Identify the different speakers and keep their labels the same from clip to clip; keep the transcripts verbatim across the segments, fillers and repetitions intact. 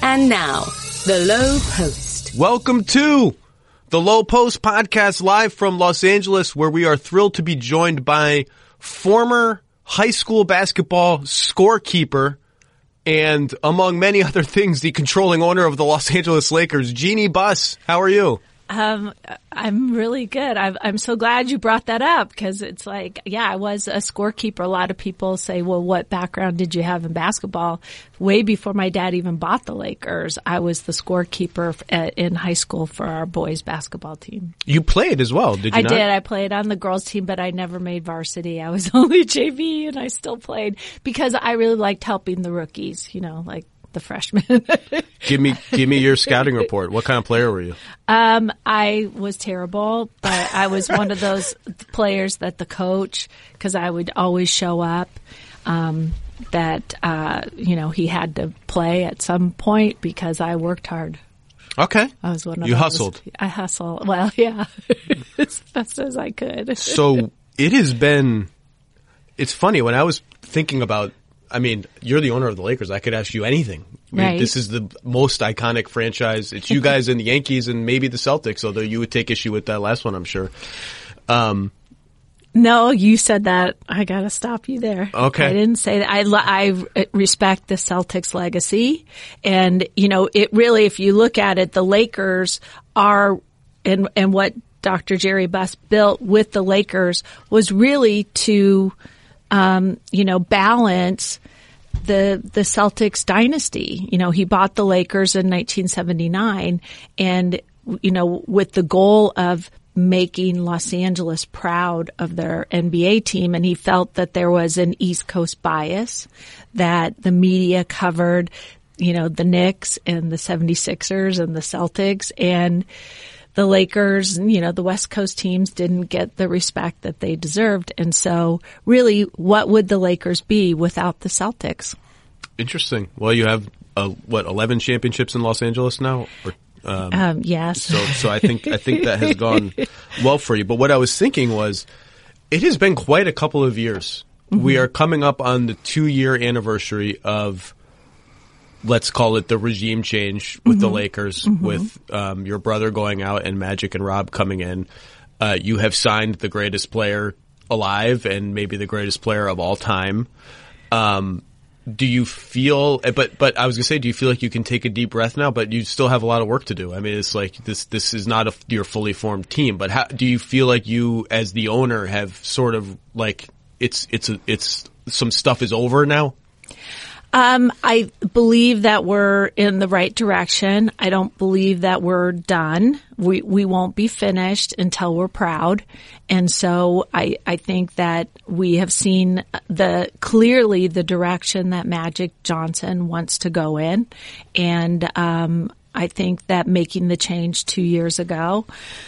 Speaker 1: And now, The Low Post.
Speaker 2: Welcome to The Low Post podcast, live from Los Angeles, where we are thrilled to be joined by former high school basketball scorekeeper and, among many other things, the controlling owner of the Los Angeles Lakers, Jeanie Buss. How are you?
Speaker 3: Um, I'm really good. I'm, I'm so glad you brought that up because it's like, yeah, I was a scorekeeper. A lot of people say, well, what background did you have in basketball? Way before my dad even bought the Lakers, I was the scorekeeper at, in high school for our boys basketball team.
Speaker 2: You played as well, did you
Speaker 3: I
Speaker 2: not?
Speaker 3: did. I played on the girls team, but I never made varsity. I was only J V and I still played because I really liked helping the rookies, you know, like the freshmen.
Speaker 2: give me, give me your scouting report. What kind of player were you?
Speaker 3: Um, I was terrible, but I was one of those players that the coach, because I would always show up, um, that, uh, you know, he had to play at some point because I worked hard.
Speaker 2: Okay.
Speaker 3: I was one of
Speaker 2: you
Speaker 3: those.
Speaker 2: hustled.
Speaker 3: I hustled. Well, yeah, as best as I could.
Speaker 2: So it has been, it's funny when I was thinking about, I mean, you're the owner of the Lakers. I could ask you anything. I mean,
Speaker 3: Right.
Speaker 2: this is the most iconic franchise. It's you guys and the Yankees and maybe the Celtics, although you would take issue with that last one, I'm sure. Um,
Speaker 3: No, you said that. I got to stop you there.
Speaker 2: Okay.
Speaker 3: I didn't say that. I, lo- I respect the Celtics legacy. And, you know, it really, if you look at it, the Lakers are, and, and what Doctor Jerry Buss built with the Lakers was really to, um, you know, balance the the Celtics dynasty. You know, he bought the Lakers in nineteen seventy-nine and, you know, with the goal of making Los Angeles proud of their N B A team. And he felt that there was an East Coast bias, that the media covered, you know, the Knicks and the seventy-sixers and the Celtics, and the Lakers, you know, the West Coast teams didn't get the respect that they deserved. And so really, what would the Lakers be without the Celtics?
Speaker 2: Interesting. Well, you have, uh, what, eleven championships in Los Angeles now? Or, um,
Speaker 3: Um, yes.
Speaker 2: So, so I think, I think that has gone well for you. But what I was thinking was, it has been quite a couple of years. Mm-hmm. We are coming up on the two year anniversary of, let's call it the regime change with mm-hmm. the Lakers, mm-hmm. with um, your brother going out and Magic and Rob coming in. Uh, you have signed the greatest player alive and maybe the greatest player of all time. Um, do you feel, but, but I was going to say, do you feel like you can take a deep breath now, but you still have a lot of work to do? I mean, it's like this, this is not a, your fully formed team, but how, do you feel like you as the owner have sort of like, it's, it's, a, it's, some stuff is over now?
Speaker 3: Um, I believe that we're in the right direction. I don't believe that we're done. We, we won't be finished until we're proud. And so I, I think that we have seen the, clearly the direction that Magic Johnson wants to go in. And, um, I think that making the change two years ago,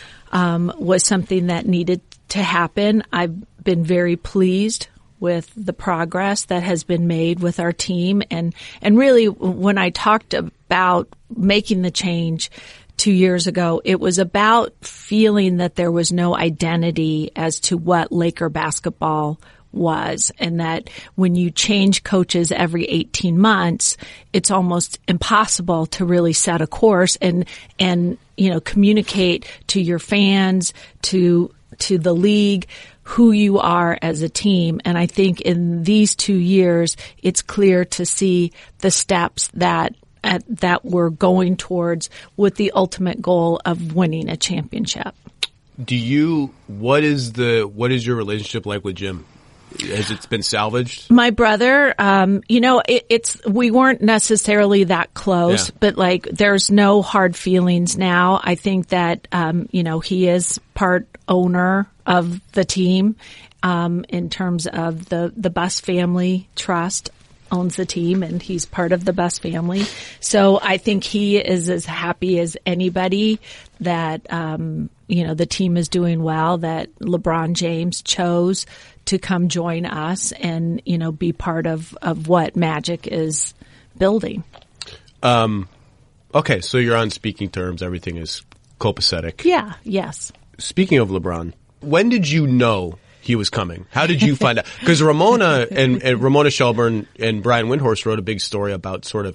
Speaker 3: um, was something that needed to happen. I've been very pleased with the progress that has been made with our team. And, and really when I talked about making the change two years ago, it was about feeling that there was no identity as to what Laker basketball was, and that when you change coaches every eighteen months, it's almost impossible to really set a course and, and, you know, communicate to your fans, to, to the league, who you are as a team. And I think in these two years, it's clear to see the steps that at, that we're going towards with the ultimate goal of winning a championship.
Speaker 2: Do you, what is the, what is your relationship like with Jim? Has it been salvaged?
Speaker 3: My brother, um, you know, it, it's, we weren't necessarily that close, yeah. but like there's no hard feelings now. I think that, um, you know, he is part owner of the team, um, in terms of the, the Buss family trust owns the team and he's part of the Buss family. So I think he is as happy as anybody that, um, you know, the team is doing well, that LeBron James chose to come join us and, you know, be part of, of what Magic is building.
Speaker 2: Um, okay. So you're on speaking terms. Everything is copacetic.
Speaker 3: Yeah. Yes.
Speaker 2: Speaking of LeBron, when did you know he was coming? How did you find out? Because Ramona and, and Ramona Shelburne and Brian Windhorst wrote a big story about sort of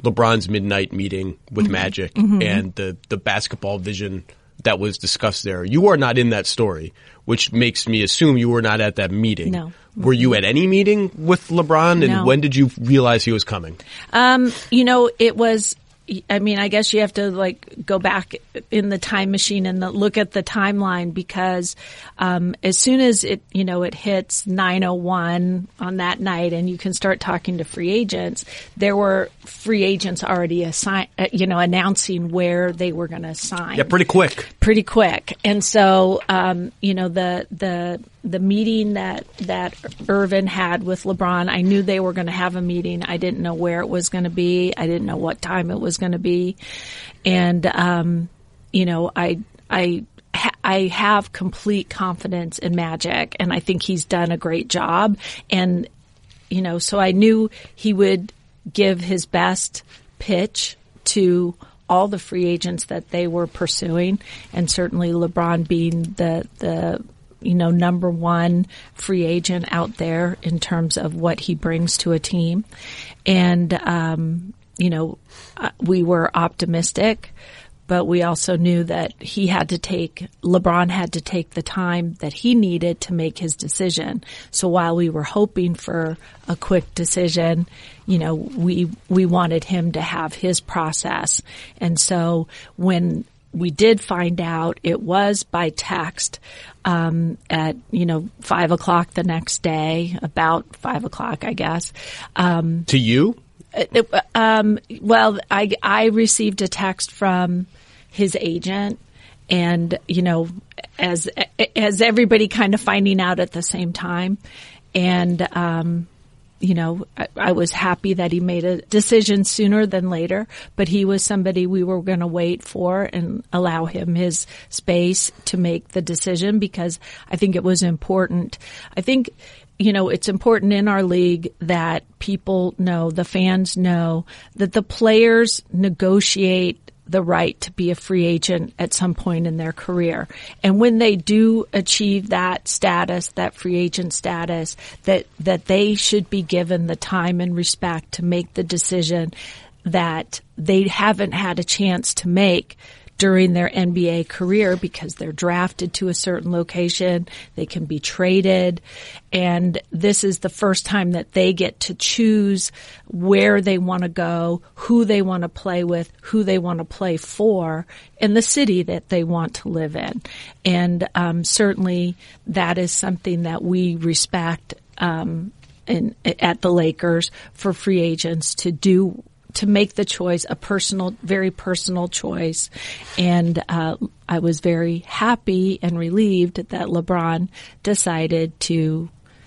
Speaker 2: LeBron's midnight meeting with
Speaker 3: Mm-hmm.
Speaker 2: Magic
Speaker 3: Mm-hmm.
Speaker 2: and the, the basketball vision that was discussed there. You are not in that story, which makes me assume you were not at that meeting.
Speaker 3: No.
Speaker 2: Were you at any meeting with LeBron, and
Speaker 3: No.
Speaker 2: when did you realize he was coming?
Speaker 3: Um, you know, it was, I mean, I guess you have to like go back in the time machine and the, look at the timeline because, um, as soon as it, you know, it hits nine oh one on that night and you can start talking to free agents, there were free agents already assign, uh, you know, announcing where they were going to sign.
Speaker 2: Yeah, pretty quick.
Speaker 3: Pretty quick. And so, um, you know, the, the, the meeting that, that Irvin had with LeBron, I knew they were going to have a meeting. I didn't know where it was going to be. I didn't know what time it was going to be. And, um, you know, I, I, ha- I have complete confidence in Magic, and I think he's done a great job. And, you know, so I knew he would give his best pitch to all the free agents that they were pursuing, and certainly LeBron being the, the, you know, number one free agent out there in terms of what he brings to a team. And, um, you know, uh, we were optimistic, but we also knew that he had to take, LeBron had to take the time that he needed to make his decision. So while we were hoping for a quick decision, you know, we, we wanted him to have his process. And so when we did find out, it was by text, um, at, you know, five o'clock the next day, about five o'clock, I guess. Um,
Speaker 2: To you?
Speaker 3: It, um, well, I, I received a text from his agent, and, you know, as, as everybody kind of finding out at the same time. And, um, you know, I, I was happy that he made a decision sooner than later, but he was somebody we were going to wait for and allow him his space to make the decision, because I think it was important. I think, you know, it's important in our league that people know, the fans know, that the players negotiate the right to be a free agent at some point in their career. And when they do achieve that status, that free agent status, that, that they should be given the time and respect to make the decision that they haven't had a chance to make during their N B A career, because they're drafted to a certain location, they can be traded, and this is the first time that they get to choose where they want to go, who they want to play with, who they want to play for, and the city that they want to live in. And um, certainly that is something that we respect um, in, at the Lakers, for free agents to do, to make the choice, a personal, very personal choice. And uh, I was very happy and relieved that LeBron decided to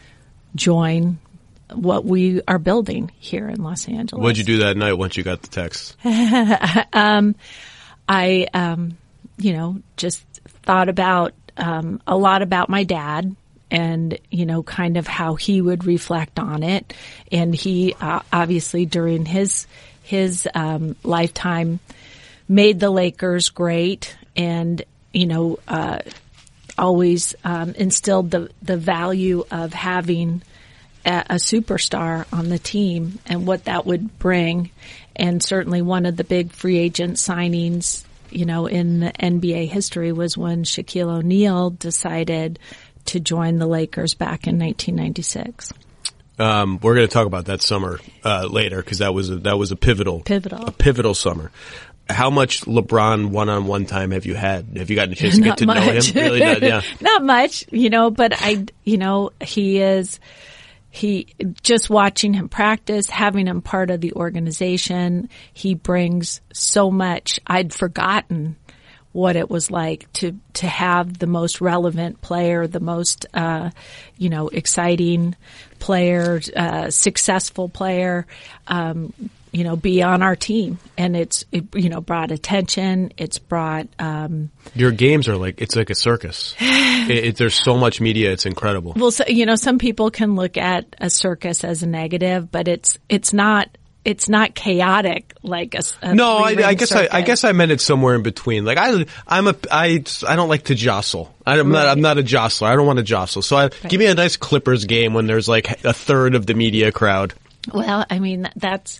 Speaker 3: join what we are building here in Los Angeles.
Speaker 2: What'd you do that night once you got the text?
Speaker 3: um, I, um, you know, just thought about um, a lot about my dad, and, you know, kind of how he would reflect on it. And he uh, obviously during his his um, lifetime made the Lakers great, and, you know, uh, always um, instilled the the value of having a, a superstar on the team and what that would bring. And certainly one of the big free agent signings, you know, in the N B A history was when Shaquille O'Neal decided to join the Lakers back in nineteen ninety-six.
Speaker 2: Um, we're going to talk about that summer uh, later, because that was a, that was a pivotal,
Speaker 3: Pivotal.
Speaker 2: a pivotal summer. How much LeBron one-on-one time have you had? Have you gotten a chance to
Speaker 3: Not
Speaker 2: get to know him?
Speaker 3: much.
Speaker 2: Really, not, yeah.
Speaker 3: Not much, you know. But I, you know, he is. He, just watching him practice, having him part of the organization, he brings so much. I'd forgotten what it was like to, to have the most relevant player, the most, uh, you know, exciting player, uh, successful player, um, you know, be on our team. And it's, it, you know, brought attention. It's brought, um,
Speaker 2: Your games are like, it's like a circus. it, it, there's so much media. It's incredible.
Speaker 3: well, so, you know, some people can look at a circus as a negative, but it's, it's not, it's not chaotic like a, a
Speaker 2: No, I,
Speaker 3: three-ring
Speaker 2: I guess I, I
Speaker 3: circus.
Speaker 2: guess I meant it somewhere in between. Like I, I'm a, I, I don't like to jostle. I'm not, I'm not a jostler. I don't want to jostle. So I, give me a nice Clippers game when there's like a third of the media crowd.
Speaker 3: Well, I mean, that's,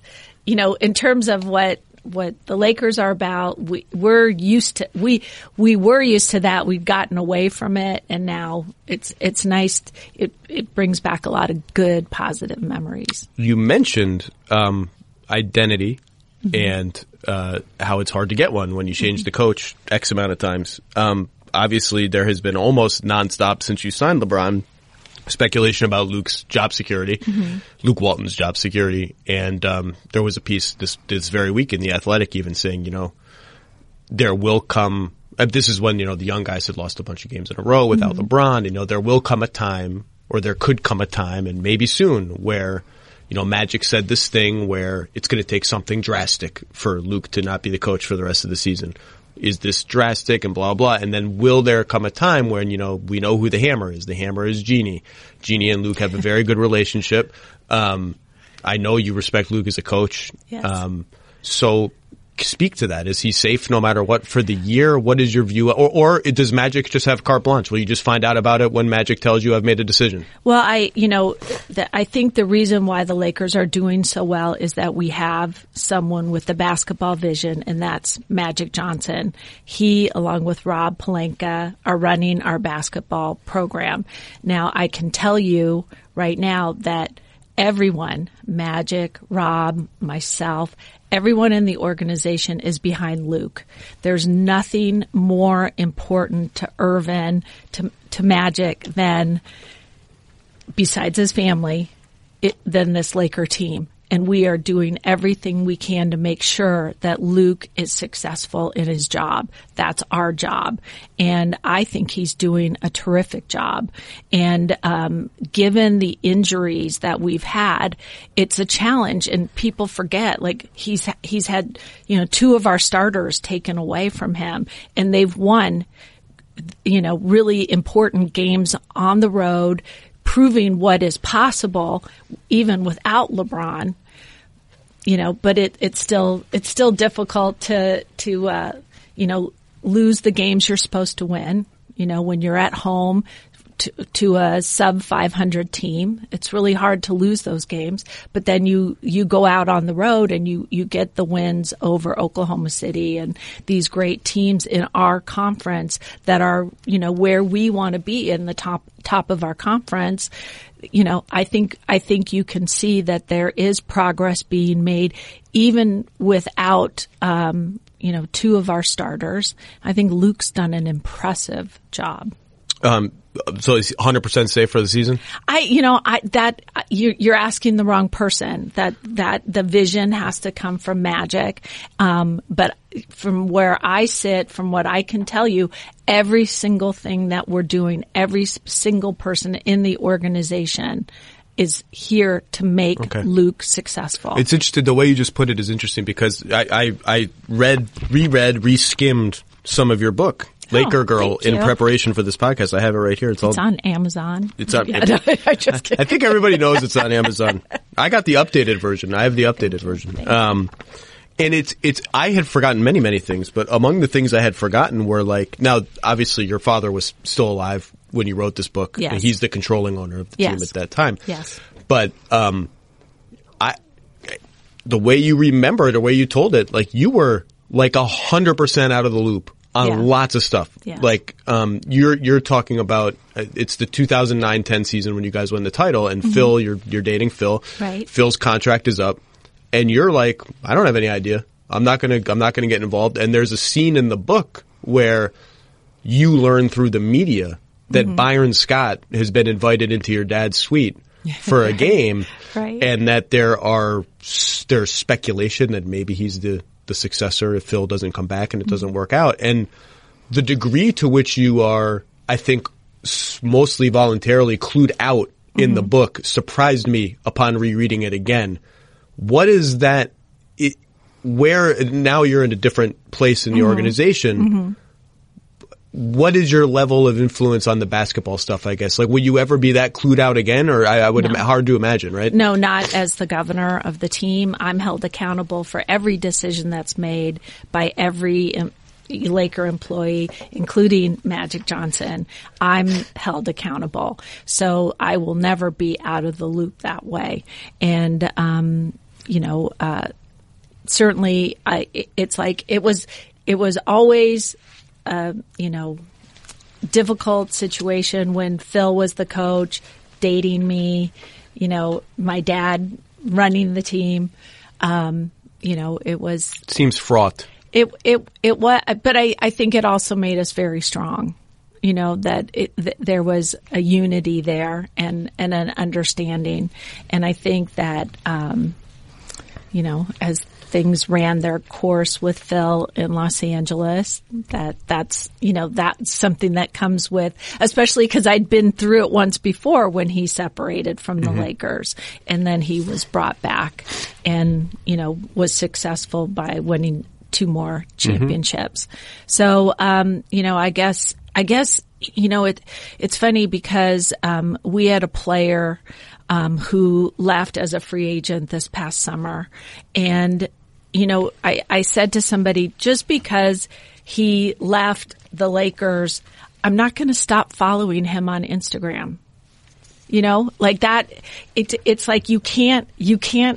Speaker 3: you know, in terms of what what the Lakers are about, we, we're used to we we were used to that. We've gotten away from it, and now it's it's nice. It it brings back a lot of good, positive memories.
Speaker 2: You mentioned um, identity mm-hmm. and uh, how it's hard to get one when you change mm-hmm. the coach X amount of times. Um, obviously, there has been almost nonstop since you signed LeBron speculation about Luke's job security, mm-hmm. Luke Walton's job security. And um, there was a piece this this very week in The Athletic even saying, you know, there will come uh, – this is when, you know, the young guys had lost a bunch of games in a row without mm-hmm. LeBron. You know, there will come a time or there could come a time, and maybe soon, where, you know, Magic said this thing where it's going to take something drastic for Luke to not be the coach for the rest of the season. Is this drastic and blah, blah. And then will there come a time when, you know, we know who the hammer is. The hammer is Jeannie. Jeannie and Luke have a very good relationship. Um, I know you respect Luke as a coach.
Speaker 3: Yes.
Speaker 2: Um, so speak to that. Is he safe no matter what for the year? What is your view? Or, or does Magic just have carte blanche? Will you just find out about it when Magic tells you I've made a decision?
Speaker 3: Well, I, you know, the, I think the reason why the Lakers are doing so well is that we have someone with the basketball vision, and that's Magic Johnson. He, along with Rob Pelinka, are running our basketball program. Now, I can tell you right now that everyone, Magic, Rob, myself, everyone in the organization is behind Luke. There's nothing more important to Irvin, to, to Magic than, besides his family, it, than this Laker team. And we are doing everything we can to make sure that Luke is successful in his job. That's our job. And I think he's doing a terrific job. And um, given the injuries that we've had, it's a challenge. And people forget, like, he's he's had, you know, two of our starters taken away from him, and they've won, you know, really important games on the road, proving what is possible even without LeBron. You know, but it, it's still it's still difficult to to uh, you know, lose the games you're supposed to win. You know, when you're at home to, to a sub five hundred team, it's really hard to lose those games. But then you you go out on the road and you you get the wins over Oklahoma City and these great teams in our conference that are, you know, where we want to be, in the top top of our conference. You know, I think, I think you can see that there is progress being made even without, um, you know, two of our starters. I think Luke's done an impressive job.
Speaker 2: Um, so he's one hundred percent safe for the season?
Speaker 3: I, you know, I, that, you, you're asking the wrong person. That, that the vision has to come from Magic. Um, but from where I sit, from what I can tell you, every single thing that we're doing, every single person in the organization is here to make okay. Luke successful.
Speaker 2: It's interesting. The way you just put it is interesting, because I, I, I read, reread, reskimmed some of your book, Laker oh, Girl, in preparation for this podcast. I have it right here. It's,
Speaker 3: it's
Speaker 2: all,
Speaker 3: on Amazon.
Speaker 2: It's on.
Speaker 3: Yeah, no, I just kidding.
Speaker 2: I think everybody knows it's on Amazon. I got the updated version. I have the updated version. Um, and it's it's. I had forgotten many many things, but among the things I had forgotten were, like, now obviously your father was still alive when you wrote this book.
Speaker 3: Yes.
Speaker 2: And he's the controlling owner of the
Speaker 3: yes.
Speaker 2: team at that time.
Speaker 3: Yes.
Speaker 2: But um, I the way you remember it, the way you told it, like, you were like a hundred percent out of the loop on yeah. lots of stuff.
Speaker 3: Yeah.
Speaker 2: Like, um, you're, you're talking about, uh, it's the two thousand nine ten season when you guys win the title, and mm-hmm. Phil, you're, you're dating Phil.
Speaker 3: Right.
Speaker 2: Phil's contract is up, and you're like, I don't have any idea. I'm not gonna, I'm not gonna get involved. And there's a scene in the book where you learn through the media that mm-hmm. Byron Scott has been invited into your dad's suite for a game.
Speaker 3: Right.
Speaker 2: And that there are, there's speculation that maybe he's the, the successor if Phil doesn't come back and it doesn't work out. And the degree to which you are, I think, mostly voluntarily clued out in mm-hmm. the book surprised me upon rereading it again. What is that, it, where now you're in a different place in the mm-hmm. organization, mm-hmm. what is your level of influence on the basketball stuff, I guess? Like, will you ever be that clued out again? Or I, I would, no. hard to imagine, right?
Speaker 3: No, not as the governor of the team. I'm held accountable for every decision that's made by every um, Laker employee, including Magic Johnson. I'm held accountable. So I will never be out of the loop that way. And, um, you know, uh, certainly, I, it's like it was. It was always, uh, you know, difficult situation when Phil was the coach, dating me. You know, my dad running the team. Um, you know, it was
Speaker 2: seems fraught.
Speaker 3: It it it was, but I I think it also made us very strong. You know, that it, th- there was a unity there and, and an understanding. And I think that, um, you know, as things ran their course with Phil in Los Angeles, that that's, you know, that's something that comes with, especially because I'd been through it once before when he separated from the mm-hmm. Lakers and then he was brought back and, you know, was successful by winning two more championships. Mm-hmm. So, um, you know, I guess, I guess, you know, it, it's funny because, um, we had a player, um, who left as a free agent this past summer. And, you know, I, I said to somebody, just because he left the Lakers, I'm not going to stop following him on Instagram. You know, like that, it, it's like you can't, you can't,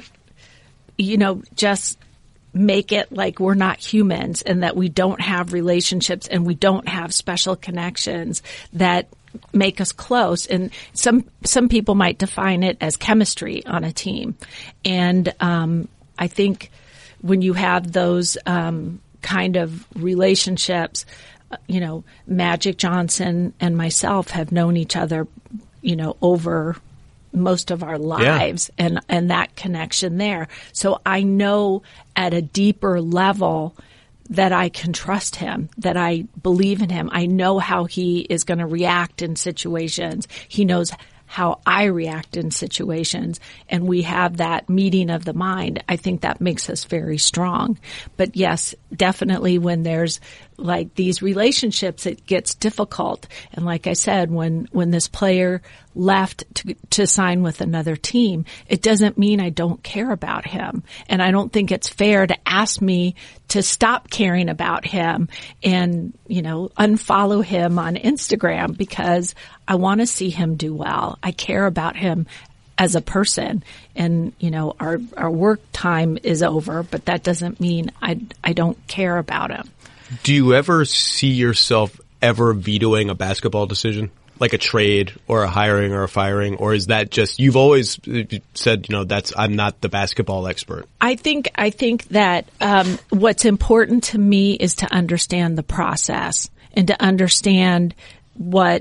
Speaker 3: you know, just make it like we're not humans and that we don't have relationships and we don't have special connections that make us close. And some, some people might define it as chemistry on a team. And, um, I think when you have those, um, kind of relationships, you know, Magic Johnson and myself have known each other, you know, over most of our lives yeah. and, and that connection there. So I know at a deeper level that I can trust him, that I believe in him. I know how he is going to react in situations. He knows how I react in situations, and we have that meeting of the mind. I think that makes us very strong. But yes, definitely when there's like these relationships, it gets difficult. And like I said, when, when this player left to, to sign with another team, it doesn't mean I don't care about him. And I don't think it's fair to ask me to stop caring about him and, you know, unfollow him on Instagram because I want to see him do well. I care about him as a person, and, you know, our, our work time is over, but that doesn't mean I, I don't care about him.
Speaker 2: Do you ever see yourself ever vetoing a basketball decision, like a trade or a hiring or a firing, or is that just, you've always said, you know, that's, I'm not the basketball expert?
Speaker 3: I think, I think that, um, what's important to me is to understand the process and to understand what,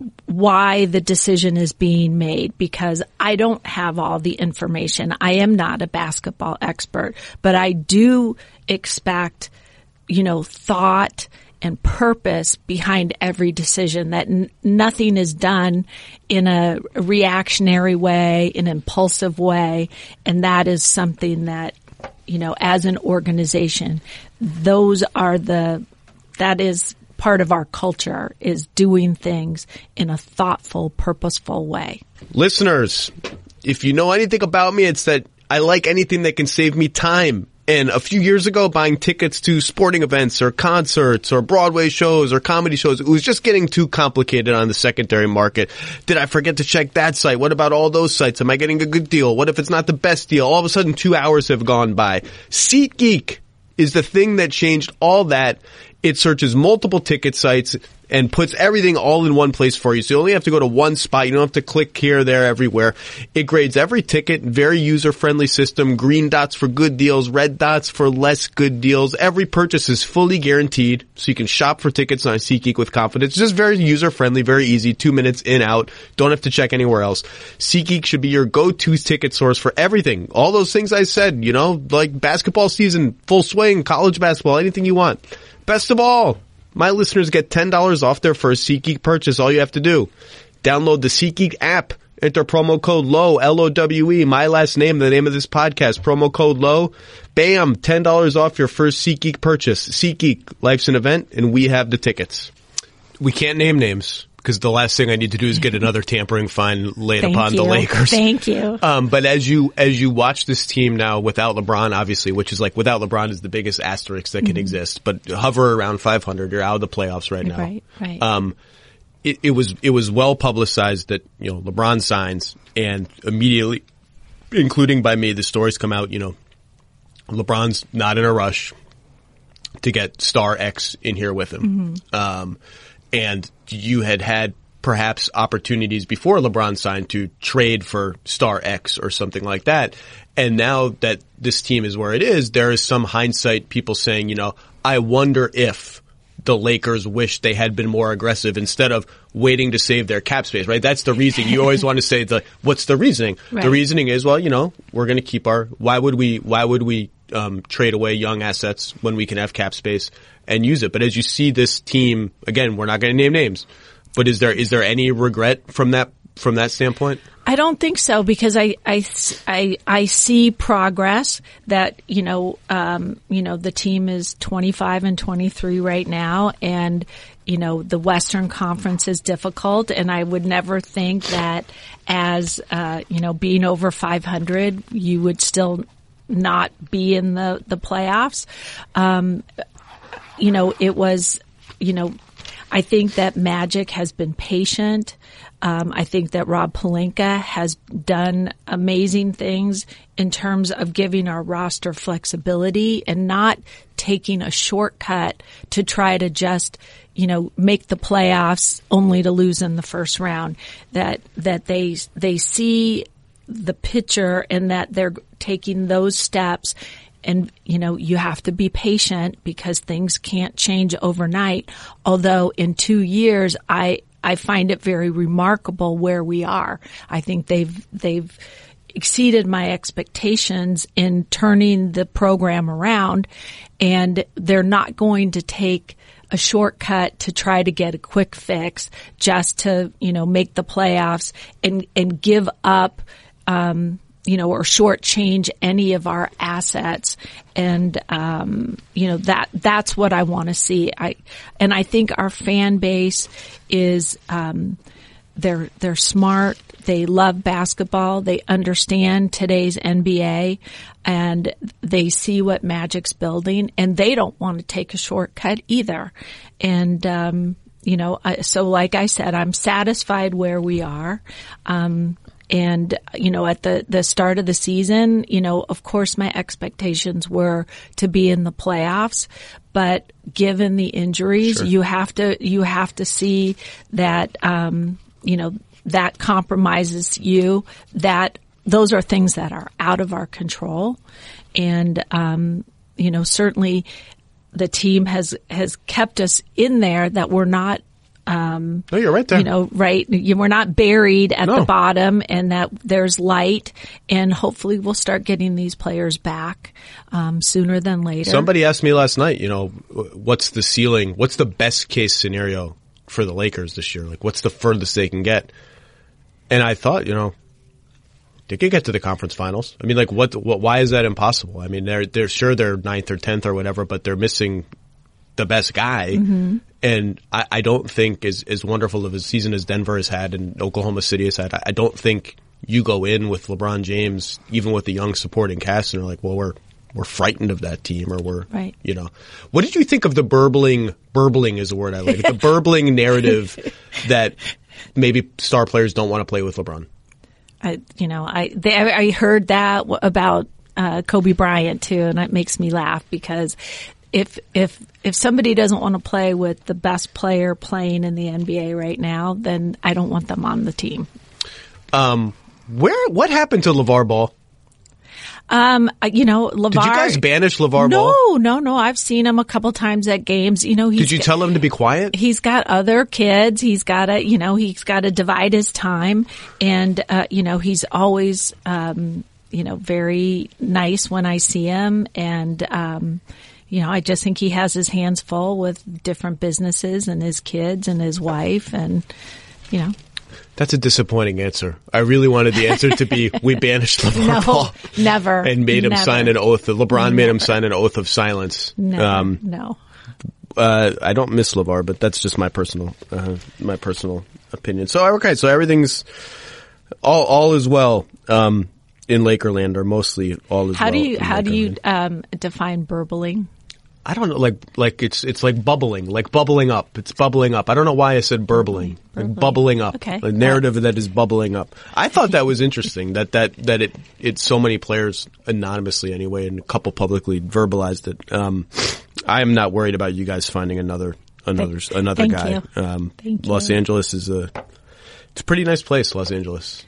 Speaker 3: why the decision is being made, because I don't have all the information. I am not a basketball expert, but I do expect, you know, thought and purpose behind every decision, that n- nothing is done in a reactionary way, an impulsive way. And that is something that, you know, as an organization, those are the, that is part of our culture, is doing things in a thoughtful, purposeful way.
Speaker 2: Listeners, if you know anything about me, it's that I like anything that can save me time. And a few years ago, buying tickets to sporting events or concerts or Broadway shows or comedy shows, it was just getting too complicated on the secondary market. Did I forget to check that site? What about all those sites? Am I getting a good deal? What if it's not the best deal? All of a sudden, two hours have gone by. SeatGeek is the thing that changed all that. It searches multiple ticket sites and puts everything all in one place for you. So you only have to go to one spot. You don't have to click here, there, everywhere. It grades every ticket. Very user-friendly system. Green dots for good deals, red dots for less good deals. Every purchase is fully guaranteed, so you can shop for tickets on SeatGeek with confidence. Just very user-friendly, very easy. Two minutes in, out. Don't have to check anywhere else. SeatGeek should be your go-to ticket source for everything. All those things I said, you know, like basketball season, full swing, college basketball, anything you want. Best of all, my listeners get ten dollars off their first SeatGeek purchase. All you have to do, download the SeatGeek app, enter promo code LOW, L O W E, my last name, the name of this podcast, promo code LOW. Bam, ten dollars off your first SeatGeek purchase. SeatGeek, life's an event, and we have the tickets. We can't name names, because the last thing I need to do is get another tampering fine laid
Speaker 3: Thank
Speaker 2: upon
Speaker 3: you.
Speaker 2: the Lakers.
Speaker 3: Thank you.
Speaker 2: Um, but as you, as you watch this team now without LeBron, obviously, which is like without LeBron is the biggest asterisk that can mm-hmm. exist, but hover around five hundred, you're out of the playoffs right now.
Speaker 3: Right, right.
Speaker 2: Um, it, it was, it was well publicized that, you know, LeBron signs, and immediately, including by me, the stories come out, you know, LeBron's not in a rush to get star X in here with him. Mm-hmm. Um, and you had had perhaps opportunities before LeBron signed to trade for star X or something like that. And now that this team is where it is, there is some hindsight, people saying, you know, I wonder if the Lakers wish they had been more aggressive instead of waiting to save their cap space, right? That's the reasoning. You always want to say the, what's the reasoning? Right. The reasoning is, well, you know, we're going to keep our, why would we, why would we, um, trade away young assets when we can have cap space and use it? But as you see this team, again, we're not going to name names, but is there, is there any regret from that, from that standpoint?
Speaker 3: I don't think so, because I, I, I, I see progress that, you know, um, you know, the team is twenty-five and twenty-three right now, and, you know, the Western Conference is difficult, and I would never think that as, uh, you know, being over five hundred, you would still not be in the, the playoffs. Um, you know, it was, you know, I think that Magic has been patient. Um, I think that Rob Pelinka has done amazing things in terms of giving our roster flexibility and not taking a shortcut to try to just, you know, make the playoffs only to lose in the first round. That, that they, they see the picture and that they're taking those steps. And, you know, you have to be patient because things can't change overnight. Although in two years, I, I find it very remarkable where we are. I think they've, they've exceeded my expectations in turning the program around, and they're not going to take a shortcut to try to get a quick fix just to, you know, make the playoffs and, and give up, um, you know, or shortchange any of our assets. And, um, you know, that, that's what I want to see. I, and I think our fan base is, um, they're, they're smart. They love basketball. They understand today's N B A, and they see what Magic's building, and they don't want to take a shortcut either. And, um, you know, I, so like I said, I'm satisfied where we are. Um, And, you know, at the, the start of the season, you know, of course my expectations were to be in the playoffs, but given the injuries, sure. you have to, you have to see that, um, you know, that compromises you, that those are things that are out of our control. And, um, you know, certainly the team has, has kept us in there, that we're not, Um,
Speaker 2: no, you're right there.
Speaker 3: You know, right. You, we're not buried at
Speaker 2: no.
Speaker 3: the bottom, and that there's light, and hopefully we'll start getting these players back, um, sooner than later.
Speaker 2: Somebody asked me last night, you know, what's the ceiling? What's the best case scenario for the Lakers this year? Like, what's the furthest they can get? And I thought, you know, they could get to the conference finals. I mean, like, what, what, why is that impossible? I mean, they're, they're sure they're ninth or tenth or whatever, but they're missing the best guy. Mm-hmm. And I, I don't think as, as wonderful of a season as Denver has had and Oklahoma City has had, I, I don't think you go in with LeBron James, even with the young supporting cast, and are like, well, we're, we're frightened of that team, or we're,
Speaker 3: right.
Speaker 2: you know. What did you think of the burbling, burbling is a word I like, the burbling narrative that maybe star players don't want to play with LeBron?
Speaker 3: I, you know, I, they, I heard that about, uh, Kobe Bryant too, and that makes me laugh, because if, if, if somebody doesn't want to play with the best player playing in the N B A right now, then I don't want them on the team.
Speaker 2: Um, where, what happened to LeVar Ball?
Speaker 3: Um, you know, LeVar.
Speaker 2: Did you guys banish LeVar
Speaker 3: no,
Speaker 2: Ball?
Speaker 3: No, no, no. I've seen him a couple times at games. You know, he's
Speaker 2: Did you tell him to be quiet?
Speaker 3: He's got other kids. He's got to, you know, he's got to divide his time. And, uh, you know, he's always, um, you know, very nice when I see him. And, um, you know, I just think he has his hands full with different businesses and his kids and his wife, and, you know.
Speaker 2: That's a disappointing answer. I really wanted the answer to be, we banished LeVar
Speaker 3: no,
Speaker 2: Ball.
Speaker 3: Never.
Speaker 2: And made him
Speaker 3: never.
Speaker 2: sign an oath. LeBron
Speaker 3: never.
Speaker 2: made him sign an oath of silence.
Speaker 3: Never,
Speaker 2: um,
Speaker 3: no.
Speaker 2: Uh, I don't miss LeVar, but that's just my personal, uh, my personal opinion. So, okay, so everything's, all, all is well, um, in Lakerland, or mostly all is
Speaker 3: how
Speaker 2: well.
Speaker 3: Do you,
Speaker 2: in
Speaker 3: how
Speaker 2: Lakerland.
Speaker 3: do you, um, define burbling?
Speaker 2: I don't know, like like it's it's like bubbling, like bubbling up. It's bubbling up. I don't know why I said burbling,
Speaker 3: burbling.
Speaker 2: like bubbling up.
Speaker 3: Okay.
Speaker 2: A narrative that is bubbling up. I thought that was interesting. That that that it it's so many players anonymously anyway, and a couple publicly verbalized it. Um, I am not worried about you guys finding another another
Speaker 3: Thank,
Speaker 2: another
Speaker 3: thank
Speaker 2: guy.
Speaker 3: You.
Speaker 2: Um,
Speaker 3: thank
Speaker 2: Los
Speaker 3: you.
Speaker 2: Angeles is a it's a pretty nice place. Los Angeles.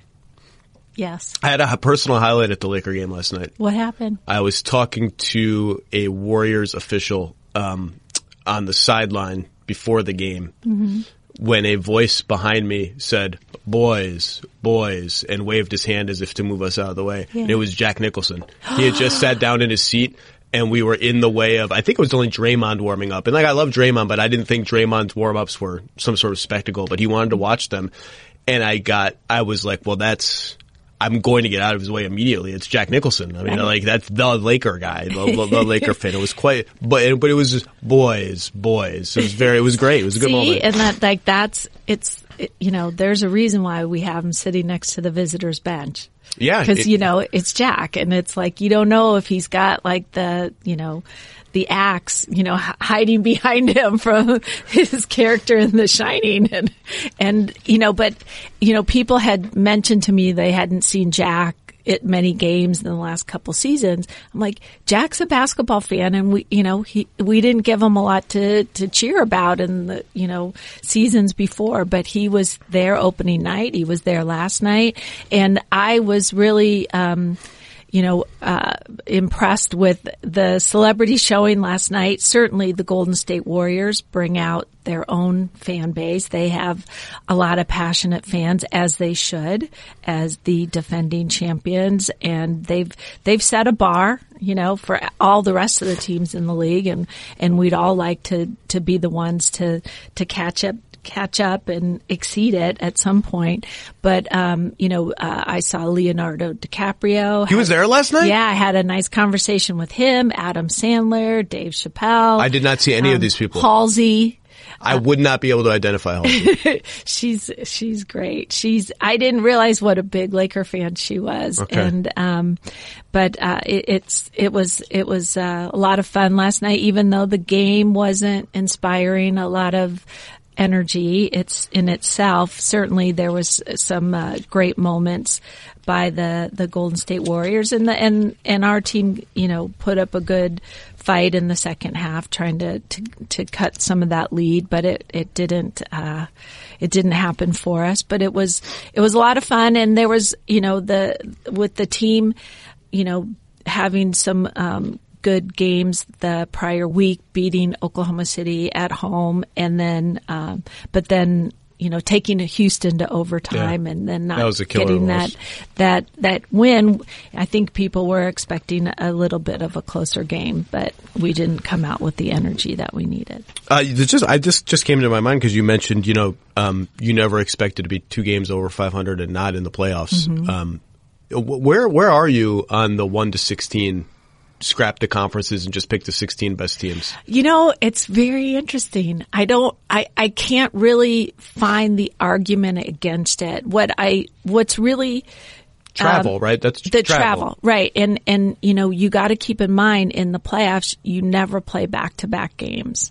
Speaker 3: Yes.
Speaker 2: I had a personal highlight at the Laker game last night.
Speaker 3: What happened?
Speaker 2: I was talking to a Warriors official um, on the sideline before the game mm-hmm. when a voice behind me said, "Boys, boys," and waved his hand as if to move us out of the way.
Speaker 3: Yeah.
Speaker 2: And it was Jack Nicholson. He had just sat down in his seat, and we were in the way of, I think it was only Draymond warming up. And like, I love Draymond, but I didn't think Draymond's warm-ups were some sort of spectacle, but he wanted to watch them. And I got, I was like, well, that's, I'm going to get out of his way immediately. It's Jack Nicholson. I mean, right. like that's the Laker guy, the, the Laker fan. It was quite, but but it was just boys, boys. It was very, it was great. It was a good
Speaker 3: See,
Speaker 2: moment.
Speaker 3: and that like that's it's it, you know, there's a reason why we have him sitting next to the visitors bench.
Speaker 2: Yeah,
Speaker 3: because you know it's Jack, and it's like you don't know if he's got like the you know. the axe, you know, hiding behind him from his character in The Shining. And, and, you know, but, you know, people had mentioned to me they hadn't seen Jack at many games in the last couple seasons. I'm like, Jack's a basketball fan, and we, you know, he, we didn't give him a lot to, to cheer about in the, you know, seasons before, but he was there opening night. He was there last night. And I was really, um, you know, uh, impressed with the celebrity showing last night. Certainly the Golden State Warriors bring out their own fan base. They have a lot of passionate fans, as they should, as the defending champions. And they've, they've set a bar, you know, for all the rest of the teams in the league. And, and we'd all like to, to be the ones to, to catch up. catch up and exceed it at some point. But, um, you know, uh, I saw Leonardo DiCaprio.
Speaker 2: He was there last night?
Speaker 3: Yeah, I had a nice conversation with him, Adam Sandler, Dave Chappelle.
Speaker 2: I did not see any
Speaker 3: um,
Speaker 2: of these people.
Speaker 3: Halsey.
Speaker 2: I would not be able to identify Halsey.
Speaker 3: she's, she's great. She's, I didn't realize what a big Laker fan she was.
Speaker 2: Okay.
Speaker 3: And, um, but, uh, it, it's, it was, it was, uh, a lot of fun last night, even though the game wasn't inspiring a lot of, energy. It's in itself. Certainly there was some uh, great moments by the, the Golden State Warriors, and the, and, and our team, you know, put up a good fight in the second half trying to, to, to cut some of that lead, but it, it didn't, uh, it didn't happen for us, but it was, it was a lot of fun. And there was, you know, the, with the team, you know, having some, um, good games the prior week, beating Oklahoma City at home, and then, um, but then, you know, taking Houston to overtime, yeah. and then not
Speaker 2: that was a killer
Speaker 3: getting
Speaker 2: loss.
Speaker 3: that, that, that win. I think people were expecting a little bit of a closer game, but we didn't come out with the energy that we needed.
Speaker 2: Uh, just, I just, just came to my mind because you mentioned, you know, um, you never expected to be two games over five hundred and not in the playoffs. Mm-hmm. Um, where, where are you on the one to sixteen? Scrap the conferences and just pick the sixteen best teams?
Speaker 3: You know, it's very interesting. I don't, I, I can't really find the argument against it. What I, what's really,
Speaker 2: Travel,
Speaker 3: um,
Speaker 2: right? That's
Speaker 3: the
Speaker 2: travel.
Speaker 3: travel, right? And, and, you know, you got to keep in mind in the playoffs, you never play back to back games.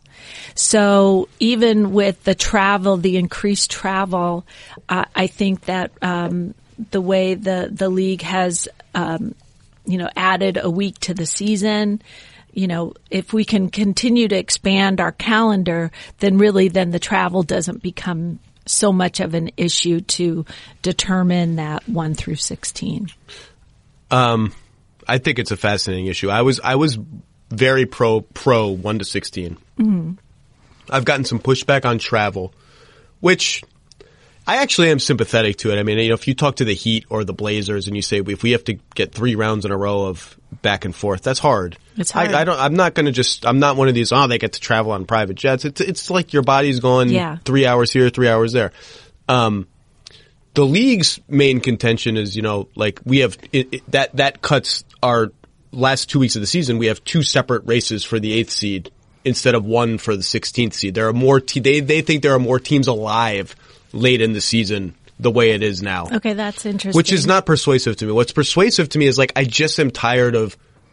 Speaker 3: So even with the travel, the increased travel, uh, I think that, um, the way the, the league has, um, you know, added a week to the season. You know, if we can continue to expand our calendar, then really then the travel doesn't become so much of an issue to determine that one through sixteen.
Speaker 2: Um, I think it's a fascinating issue. I was, I was very pro, pro one to sixteen. Mm-hmm. I've gotten some pushback on travel, which I actually am sympathetic to it. I mean, you know, if you talk to the Heat or the Blazers and you say, if we have to get three rounds in a row of back and forth, that's hard.
Speaker 3: It's hard.
Speaker 2: I, I don't, I'm not going to just, I'm not one of these, oh, they get to travel on private jets. It's, it's like your body's going
Speaker 3: yeah.
Speaker 2: three hours here, three hours there. Um, the league's main contention is, you know, like we have, it, it, that, that cuts our last two weeks of the season. We have two separate races for the eighth seed instead of one for the sixteenth seed. There are more, te- they, they think there are more teams alive late in the season the way it is now.
Speaker 3: Okay, that's interesting.
Speaker 2: Which is not persuasive to me. What's persuasive to me is like I just am tired of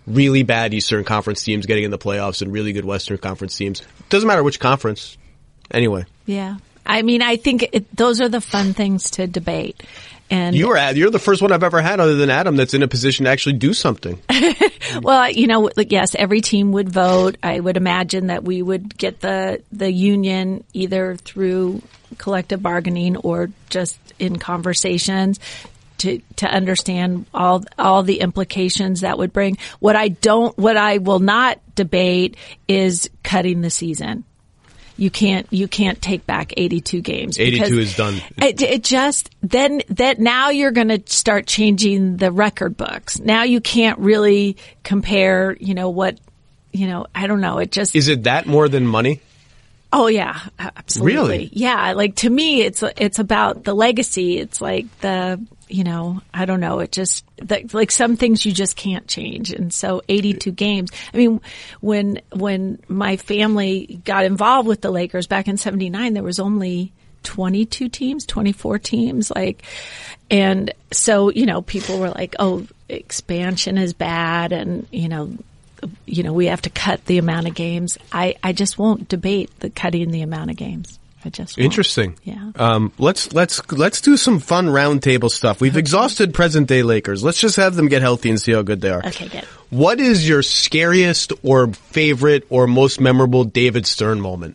Speaker 2: really bad Eastern Conference teams getting in the playoffs and really good Western Conference teams. Doesn't matter which conference. Anyway.
Speaker 3: Yeah. I mean, I think it, those are the fun things to debate. And
Speaker 2: you were you're the first one I've ever had other than Adam that's in a position to actually do something.
Speaker 3: Well, you know, like, yes, every team would vote. I would imagine that we would get the the union either through collective bargaining or just in conversations to to understand all all the implications that would bring. What I don't what I will not debate is cutting the season. You can't, you can't take back eighty-two games.
Speaker 2: eighty-two is done.
Speaker 3: It, it just, then, that now you're going to start changing the record books. Now you can't really compare, you know, what, you know, I don't know. It just.
Speaker 2: Is it that more than money?
Speaker 3: Oh yeah, absolutely.
Speaker 2: Really?
Speaker 3: Yeah. Like to me, it's, it's about the legacy. It's like the, you know, I don't know. It just, the, like some things you just can't change. And so eighty-two games. I mean, when, when my family got involved with the Lakers back in seventy-nine, there was only twenty-two teams, twenty-four teams. Like, and so, you know, people were like, oh, expansion is bad. And, you know, you know, we have to cut the amount of games. I, I just won't debate the cutting the amount of games. I just won't.
Speaker 2: Interesting.
Speaker 3: Yeah.
Speaker 2: Um, let's let's let's do some fun roundtable stuff. We've okay. exhausted present day Lakers. Let's just have them get healthy and see how good they are.
Speaker 3: Okay, good.
Speaker 2: What is your scariest or favorite or most memorable David Stern moment?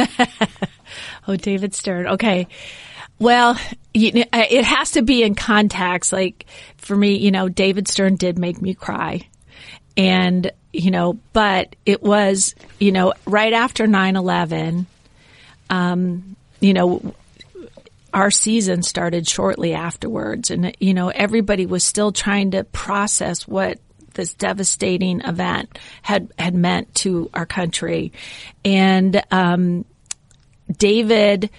Speaker 3: Oh, David Stern. Okay. Well, you know, it has to be in context. Like for me, you know, David Stern did make me cry. And, you know, but it was, you know, right after nine eleven, um, you know, our season started shortly afterwards. And, you know, everybody was still trying to process what this devastating event had, had meant to our country. And, um, David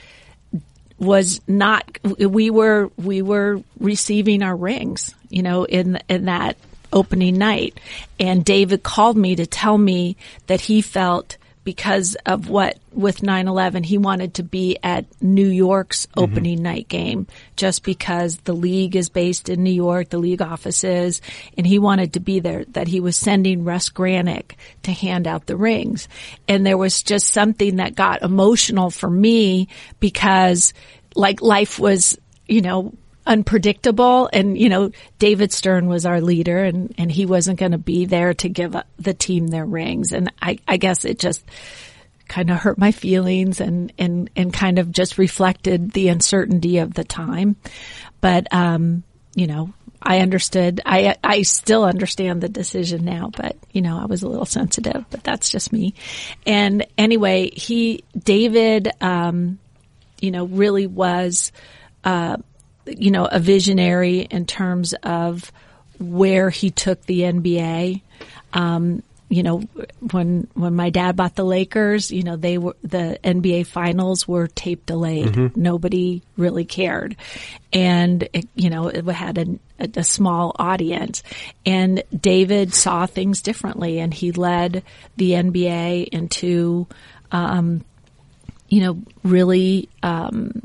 Speaker 3: was not, we were, we were receiving our rings, you know, in, in that opening night. And David called me to tell me that he felt because of what with nine eleven, he wanted to be at New York's opening mm-hmm. night game just because the league is based in New York, the league offices, and he wanted to be there, that he was sending Russ Granick to hand out the rings. And there was just something that got emotional for me because like life was, you know, unpredictable. And, you know, David Stern was our leader and, and he wasn't going to be there to give the team their rings. And I, I guess it just kind of hurt my feelings and, and, and kind of just reflected the uncertainty of the time. But, um, you know, I understood, I, I still understand the decision now, but, you know, I was a little sensitive, but that's just me. And anyway, he, David, um, you know, really was, uh, you know, a visionary in terms of where he took the N B A. Um, you know, when, when my dad bought the Lakers, you know, they were, the N B A finals were tape delayed. Mm-hmm. Nobody really cared. And, it, you know, it had a, a, a small audience. And David saw things differently and he led the N B A into, um, you know, really, um,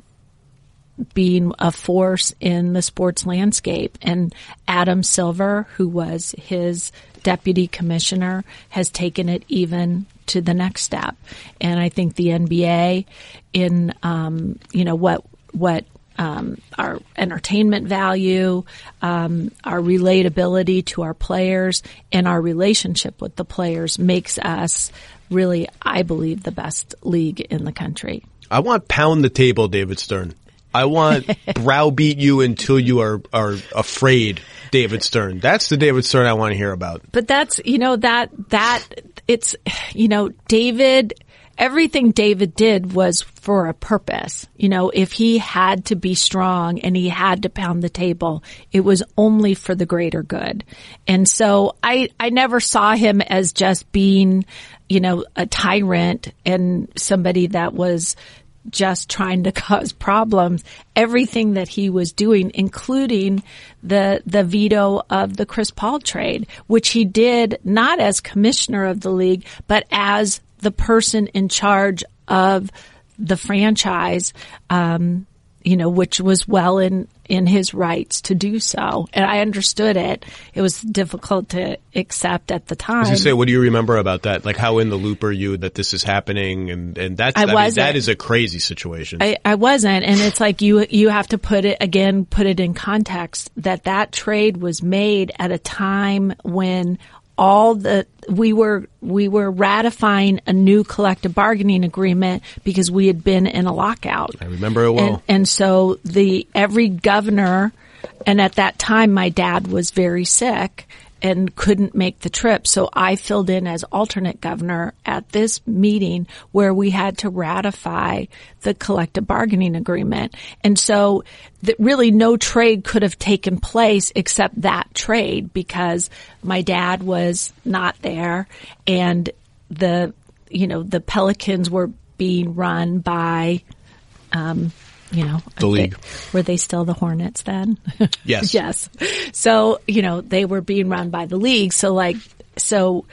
Speaker 3: being a force in the sports landscape. And Adam Silver, who was his deputy commissioner, has taken it even to the next step. And I think the N B A in, um, you know, what, what, um, our entertainment value, um, our relatability to our players and our relationship with the players makes us really, I believe, the best league in the country.
Speaker 2: I want pound the table, David Stern. I want browbeat you until you are, are afraid, David Stern. That's the David Stern I want to hear about.
Speaker 3: But that's, you know, that, that, it's, you know, David, everything David did was for a purpose. You know, if he had to be strong and he had to pound the table, it was only for the greater good. And so I, I never saw him as just being, you know, a tyrant and somebody that was just trying to cause problems. Everything that he was doing, including the the veto of the Chris Paul trade, which he did not as commissioner of the league, but as the person in charge of the franchise, um, you know, which was well in in his rights to do so. And I understood it. It was difficult to accept at the time.
Speaker 2: As you say, what do you remember about that? Like, how in the loop are you that this is happening? And, and that's, I, I mean, that is a crazy situation.
Speaker 3: I, I wasn't. And it's like you, you have to put it, again, put it in context that that trade was made at a time when all the, we were, we were ratifying a new collective bargaining agreement because we had been in a lockout.
Speaker 2: I remember it well.
Speaker 3: And, and so the, every governor, and at that time my dad was very sick and couldn't make the trip. So I filled in as alternate governor at this meeting where we had to ratify the collective bargaining agreement. And so that really no trade could have taken place except that trade because my dad was not there and the, you know, the Pelicans were being run by, um, you know,
Speaker 2: the league.
Speaker 3: They, were they still the Hornets then?
Speaker 2: Yes.
Speaker 3: Yes. So, you know, they were being run by the league. So like, so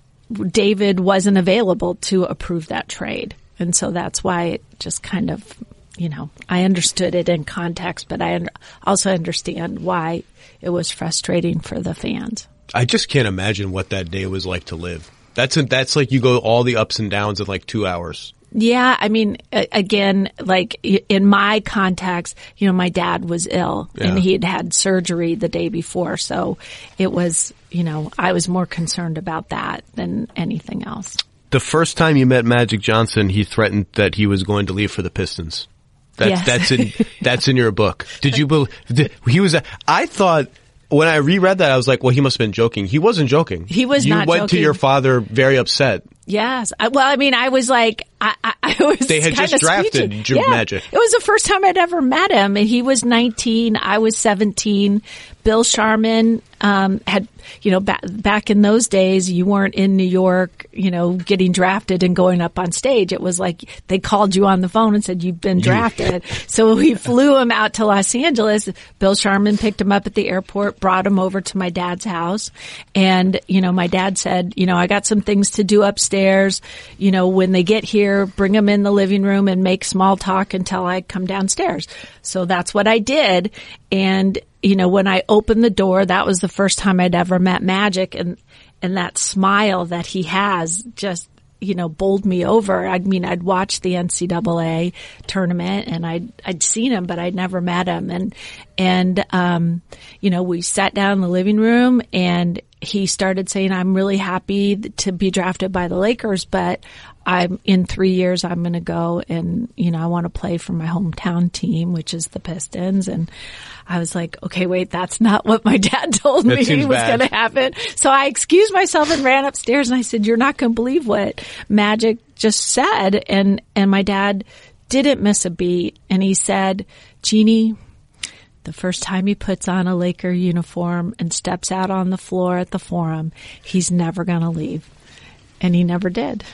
Speaker 3: David wasn't available to approve that trade. And so that's why it just kind of, you know, I understood it in context, but I un- also understand why it was frustrating for the fans.
Speaker 2: I just can't imagine what that day was like to live. That's a, that's like you go all the ups and downs in like two hours.
Speaker 3: Yeah, I mean, again, like in my context, you know, my dad was ill yeah. and he had had surgery the day before. So it was, you know, I was more concerned about that than anything else.
Speaker 2: The first time you met Magic Johnson, he threatened that he was going to leave for the Pistons. That's,
Speaker 3: yes.
Speaker 2: that's in, that's in your book. Did you believe, he was, I thought, when I reread that, I was like, well, he must have been joking. He wasn't joking.
Speaker 3: He was
Speaker 2: you
Speaker 3: not
Speaker 2: went
Speaker 3: joking.
Speaker 2: to your father very upset.
Speaker 3: Yes. I, well, I mean, I was like, I, I, I was
Speaker 2: They had just drafted
Speaker 3: yeah.
Speaker 2: Magic.
Speaker 3: It was the first time I'd ever met him, and he was nineteen. I was seventeen. Bill Sharman um, had, you know, back back in those days, you weren't in New York, you know, getting drafted and going up on stage. It was like they called you on the phone and said you've been drafted. So we flew him out to Los Angeles. Bill Sharman picked him up at the airport, brought him over to my dad's house, and you know, my dad said, you know, I got some things to do upstairs. You know, when they get here, bring them in the living room and make small talk until I come downstairs. So that's what I did. And, you know, when I opened the door, that was the first time I'd ever met Magic, and, and that smile that he has just, you know, bowled me over. I mean, I'd watched the N C double A tournament and I'd, I'd seen him, but I'd never met him. And, and, um, you know, we sat down in the living room and he started saying, I'm really happy to be drafted by the Lakers, but I'm in three years, I'm going to go and, you know, I want to play for my hometown team, which is the Pistons. And I was like, okay, wait, that's not what my dad told
Speaker 2: that
Speaker 3: me was going to happen. So I excused myself and ran upstairs and I said, you're not going to believe what Magic just said. And, and my dad didn't miss a beat. And he said, Jeannie, the first time he puts on a Laker uniform and steps out on the floor at the Forum, he's never going to leave. And he never did.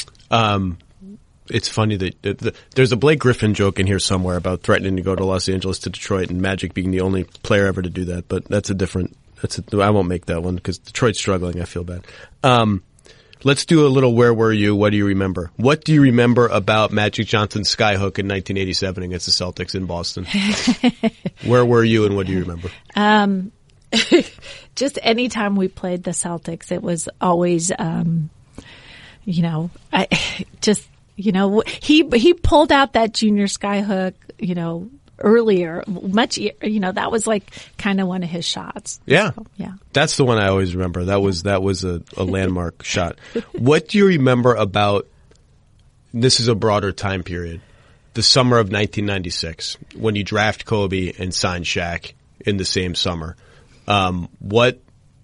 Speaker 2: Um, it's funny that, that, that there's a Blake Griffin joke in here somewhere about threatening to go to Los Angeles to Detroit and Magic being the only player ever to do that. But that's a different, that's a, I won't make that one because Detroit's struggling. I feel bad. Um, let's do a little where were you? What do you remember? What do you remember about Magic Johnson's skyhook in nineteen eighty-seven against the Celtics in Boston? Where were you and what do you remember? Um,
Speaker 3: just anytime we played the Celtics, it was always, um, you know, I just, you know, he, he pulled out that junior skyhook, you know, earlier, much, you know, that was like kind of one of his shots.
Speaker 2: Yeah.
Speaker 3: So, yeah.
Speaker 2: That's the one I always remember. That was, that was a, a landmark shot. What do you remember about, this is a broader time period, the summer of nineteen ninety-six, when you draft Kobe and sign Shaq in the same summer? Um, what,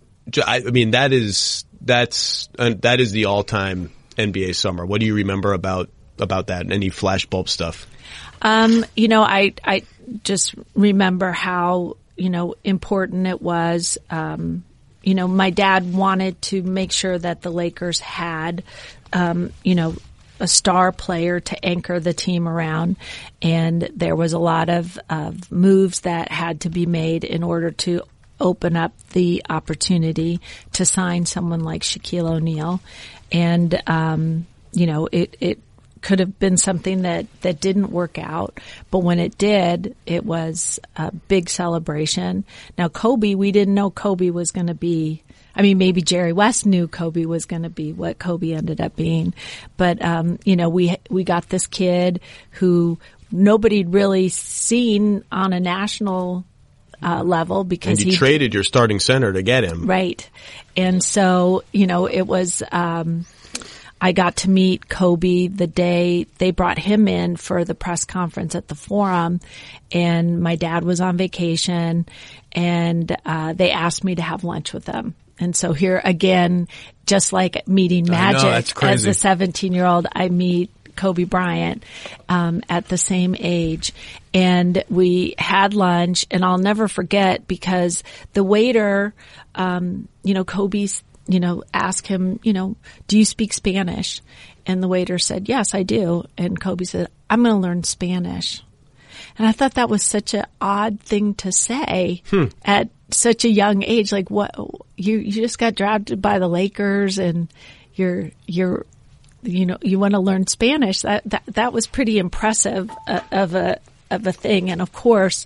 Speaker 2: I mean, that is, that's, uh, that is the all-time N B A summer. What do you remember about, about that? Any flashbulb stuff?
Speaker 3: Um, you know, I, I just remember how, you know, important it was. Um, you know, my dad wanted to make sure that the Lakers had, um, you know, a star player to anchor the team around. And there was a lot of, of moves that had to be made in order to open up the opportunity to sign someone like Shaquille O'Neal. And, um, you know, it, it could have been something that, that didn't work out. But when it did, it was a big celebration. Now, Kobe, we didn't know Kobe was going to be, I mean, maybe Jerry West knew Kobe was going to be what Kobe ended up being. But, um, you know, we, we got this kid who nobody'd really seen on a national uh, level because
Speaker 2: and you
Speaker 3: he
Speaker 2: traded your starting center to get him.
Speaker 3: Right. And so, you know, it was, um, I got to meet Kobe the day they brought him in for the press conference at the Forum, and my dad was on vacation, and uh, they asked me to have lunch with them. And so here again, just like meeting Magic as a seventeen-year-old, I meet Kobe Bryant um, at the same age. And we had lunch, and I'll never forget because the waiter, um, you know, Kobe's you know, ask him, you know, do you speak Spanish? And the waiter said, yes, I do. And Kobe said, I'm going to learn Spanish. And I thought that was such an odd thing to say hmm. at such a young age. Like, what, you, you just got drafted by the Lakers and you're, you're, you know, you want to learn Spanish. That, that, that was pretty impressive uh, of a, of a thing. And of course,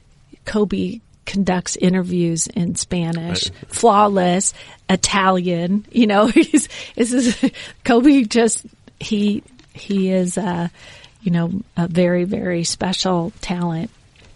Speaker 3: Kobe conducts interviews in Spanish, right. Flawless, Italian, you know, he's, this is, Kobe just, he, he is, uh, you know, a very, very special talent.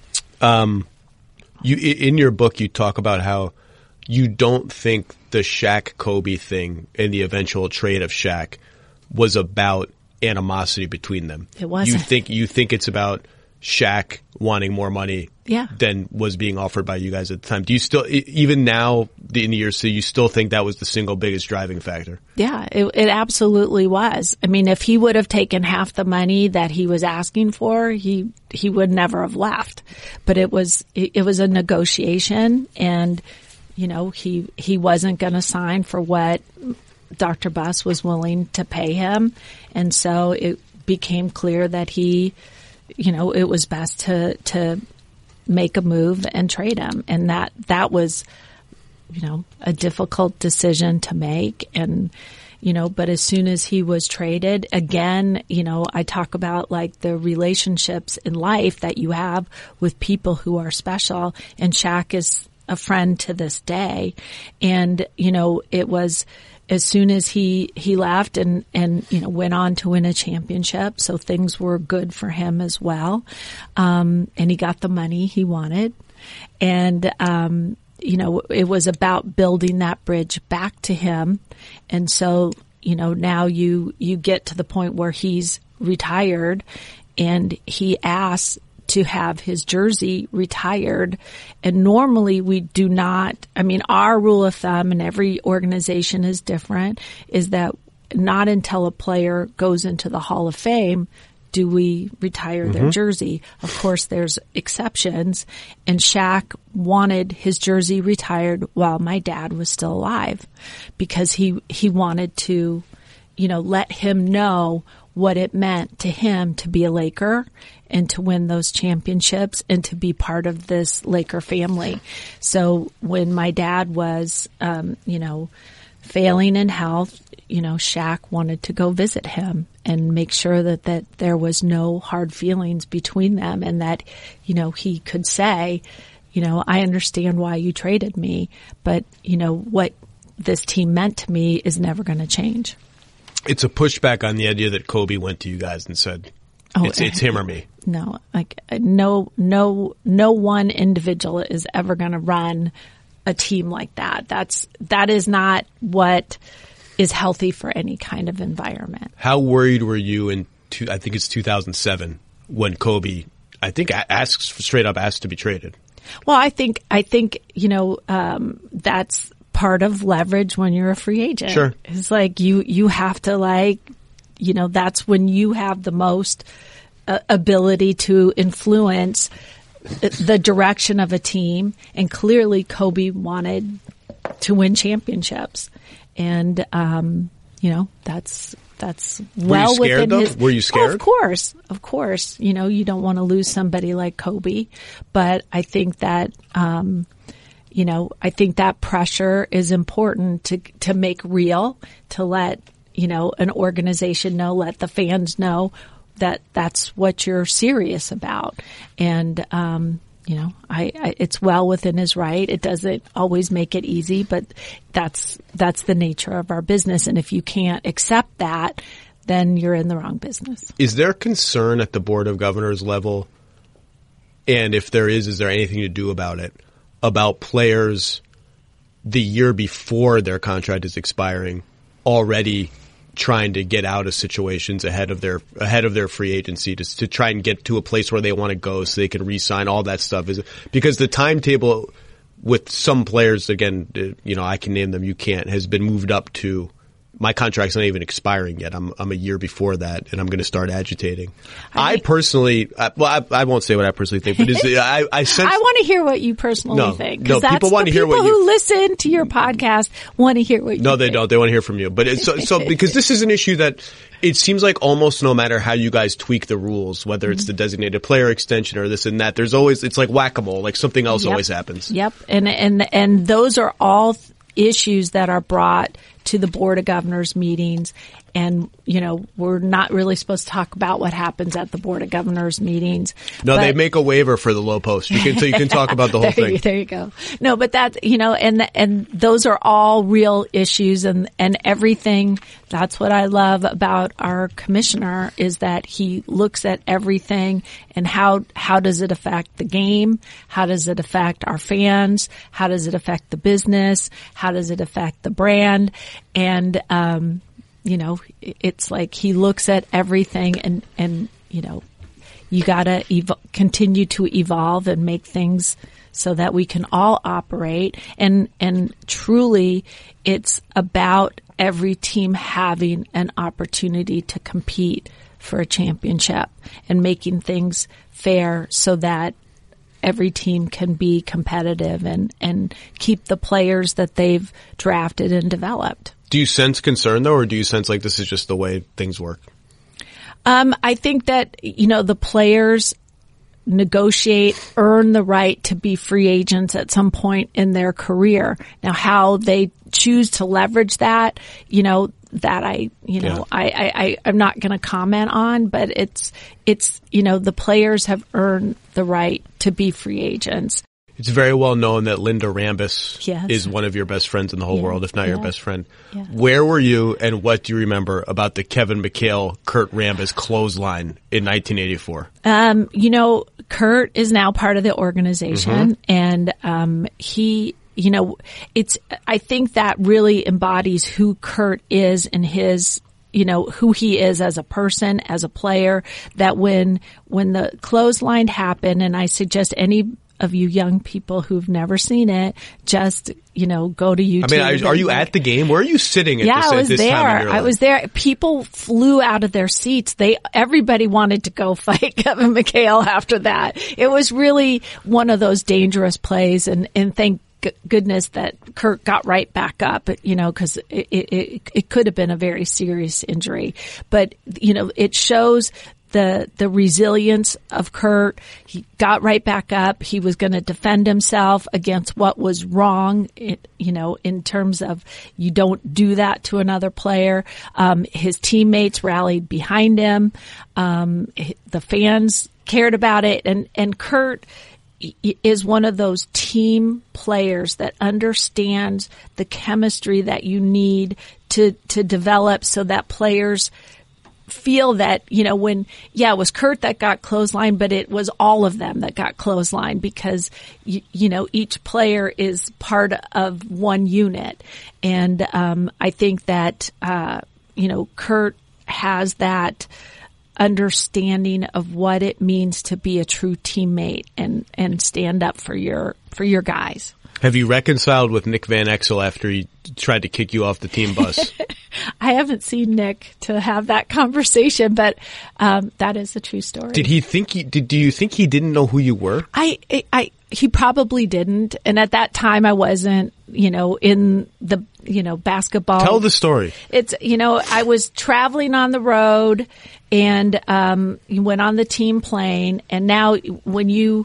Speaker 2: Um, you, in your book, you talk about how you don't think the Shaq Kobe thing and the eventual trade of Shaq was about animosity between them.
Speaker 3: It wasn't.
Speaker 2: You think, you think it's about Shaq wanting more money
Speaker 3: yeah.
Speaker 2: than was being offered by you guys at the time. Do you still, even now in the years, so you still think that was the single biggest driving factor?
Speaker 3: Yeah, it, it absolutely was. I mean, if he would have taken half the money that he was asking for, he he would never have left. But it was it, it was a negotiation, and you know he he wasn't going to sign for what Doctor Buss was willing to pay him, and so it became clear that he. You know, it was best to, to make a move and trade him. And that, that was, you know, a difficult decision to make. And, you know, but as soon as he was traded, again, you know, I talk about like the relationships in life that you have with people who are special. And Shaq is a friend to this day. And, you know, it was, as soon as he, he left and, and, you know, went on to win a championship. So things were good for him as well. Um, and he got the money he wanted. And, um, you know, it was about building that bridge back to him. And so, you know, now you, you get to the point where he's retired and he asks to have his jersey retired. And normally we do not, I mean, our rule of thumb, and every organization is different, is that not until a player goes into the Hall of Fame do we retire mm-hmm. their jersey. Of course, there's exceptions. And Shaq wanted his jersey retired while my dad was still alive because he, he wanted to, you know, let him know what it meant to him to be a Laker and to win those championships and to be part of this Laker family. So when my dad was, um, you know, failing in health, you know, Shaq wanted to go visit him and make sure that, that there was no hard feelings between them and that, you know, he could say, you know, I understand why you traded me, but, you know, what this team meant to me is never going to change.
Speaker 2: It's a pushback on the idea that Kobe went to you guys and said, oh, it's, it's him or me.
Speaker 3: No, like no, no, no one individual is ever going to run a team like that. That's, that is not what is healthy for any kind of environment.
Speaker 2: How worried were you in, two, I think it's two thousand seven, when Kobe, I think asks, straight up asked to be traded?
Speaker 3: Well, I think, I think, you know, um, that's part of leverage when you're a free agent.
Speaker 2: Sure.
Speaker 3: It's like you, you have to like, you know, that's when you have the most uh, ability to influence the direction of a team. And clearly Kobe wanted to win championships. And, um, you know, that's, that's well
Speaker 2: Were you scared,
Speaker 3: within
Speaker 2: though?
Speaker 3: his.
Speaker 2: Were you scared?
Speaker 3: Oh, of course. Of course. You know, you don't want to lose somebody like Kobe, but I think that, um, you know, I think that pressure is important to, to make real, to let, you know, an organization know, let the fans know that that's what you're serious about. And, um, you know, I, I, it's well within his right. It doesn't always make it easy, but that's, that's the nature of our business. And if you can't accept that, then you're in the wrong business.
Speaker 2: Is there concern at the Board of Governors level? And if there is, is there anything to do about it? About players the year before their contract is expiring already trying to get out of situations ahead of their ahead of their free agency to to try and get to a place where they want to go so they can re-sign, all that stuff. Is because the timetable with some players, again, you know, I can name them, you can't, has been moved up to my contract's not even expiring yet. I'm I'm a year before that, and I'm going to start agitating. I, I personally, I, well, I, I won't say what I personally think, but is, I I sense
Speaker 3: I want to hear what you personally
Speaker 2: no,
Speaker 3: think.
Speaker 2: No,
Speaker 3: that's
Speaker 2: people want to hear what you.
Speaker 3: People who listen to your podcast want to hear what you.
Speaker 2: No,
Speaker 3: think.
Speaker 2: they don't. They want to hear from you. But it's, so so because this is an issue that it seems like almost no matter how you guys tweak the rules, whether it's the designated player extension or this and that, there's always it's like whack-a-mole. Like something else
Speaker 3: yep.
Speaker 2: always happens.
Speaker 3: Yep, and and and those are all issues that are brought to the Board of Governors meetings. And, you know, we're not really supposed to talk about what happens at the Board of Governors meetings.
Speaker 2: No,
Speaker 3: but
Speaker 2: they make a waiver for the low post. You can, so you can talk about the whole
Speaker 3: there
Speaker 2: thing.
Speaker 3: You, there you go. No, but that's, you know, and, and those are all real issues and, and everything. That's what I love about our commissioner is that he looks at everything and how, how does it affect the game? How does it affect our fans? How does it affect the business? How does it affect the brand? And, um, you know, it's like he looks at everything and, and, you know, you gotta ev- continue to evolve and make things so that we can all operate. And, and truly it's about every team having an opportunity to compete for a championship and making things fair so that every team can be competitive and, and keep the players that they've drafted and developed.
Speaker 2: Do you sense concern though, or do you sense like this is just the way things work?
Speaker 3: Um, I think that, you know, the players negotiate, earn the right to be free agents at some point in their career. Now, how they choose to leverage that, you know, that I, you know, yeah. I, I, I, I'm not going to comment on, but it's, it's, you know, the players have earned the right to be free agents.
Speaker 2: It's very well known that Linda Rambis
Speaker 3: yes.
Speaker 2: is one of your best friends in the whole
Speaker 3: yeah.
Speaker 2: world, if not
Speaker 3: yeah.
Speaker 2: your best friend.
Speaker 3: Yeah.
Speaker 2: Where were you and what do you remember about the Kevin McHale, Kurt Rambis clothesline in nineteen eighty-four?
Speaker 3: Um, you know, Kurt is now part of the organization mm-hmm. and, um, he, you know, it's, I think that really embodies who Kurt is and his, you know, who he is as a person, as a player, that when, when the clothesline happened, and I suggest any of you young people who've never seen it, just, you know, go to YouTube.
Speaker 2: I mean, are you at the game? Where are you sitting at
Speaker 3: yeah,
Speaker 2: this,
Speaker 3: I was
Speaker 2: at this
Speaker 3: there.
Speaker 2: time in your life?
Speaker 3: I was there. People flew out of their seats. They, everybody wanted to go fight Kevin McHale after that. It was really one of those dangerous plays, and, and thank goodness that Kurt got right back up, you know, cause it, it, it could have been a very serious injury. But, you know, it shows the, the resilience of Kurt. He got right back up. He was going to defend himself against what was wrong, it, you know, in terms of you don't do that to another player. Um, his teammates rallied behind him. Um, the fans cared about it. And, and Kurt is one of those team players that understands the chemistry that you need to, to develop so that players feel that, you know, when, yeah, it was Kurt that got clothesline, but it was all of them that got clothesline because, you, you know, each player is part of one unit. And, um, I think that, uh, you know, Kurt has that understanding of what it means to be a true teammate and, and stand up for your, for your guys.
Speaker 2: Have you reconciled with Nick Van Exel after he tried to kick you off the team bus?
Speaker 3: I haven't seen Nick to have that conversation, but um, that is a true story.
Speaker 2: Did he think he, did, do you think he didn't know who you were?
Speaker 3: I, I, I, he probably didn't. And at that time I wasn't, you know, in the, you know, basketball.
Speaker 2: Tell the story.
Speaker 3: It's, you know, I was traveling on the road and, um, you went on the team plane, and now when you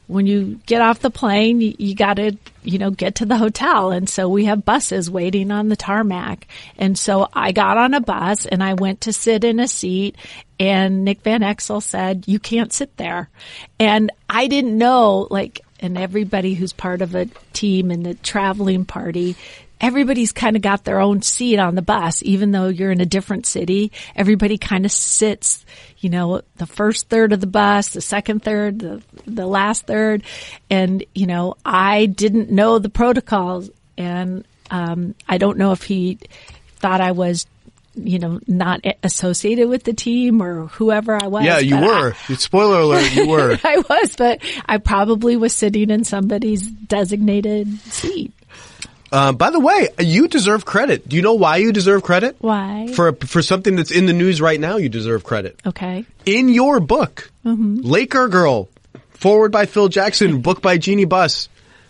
Speaker 3: when you get off the plane, you, you got to, you know, get to the hotel. And so we have buses waiting on the tarmac. And so I got on a bus and I went to sit in a seat, and Nick Van Exel said, "You can't sit there." And I didn't know, like, and everybody who's part of a team in the traveling party, everybody's kind of got their own seat on the bus, even though you're in a different city. Everybody kind of sits, you know, the first third of the bus, the second third, the, the last third. And, you know, I didn't know the protocols, and um, I don't know if he thought I was, you know, not associated with the team or whoever I was.
Speaker 2: Yeah, you were. I, Spoiler alert, you were.
Speaker 3: I was, but I probably was sitting in somebody's designated seat.
Speaker 2: Uh, by the way, you deserve credit. Do you know why you deserve credit?
Speaker 3: Why?
Speaker 2: For for something that's in the news right now, you deserve credit.
Speaker 3: Okay.
Speaker 2: In your book, mm-hmm. Laker Girl, forward by Phil Jackson, book by Jeannie Buss,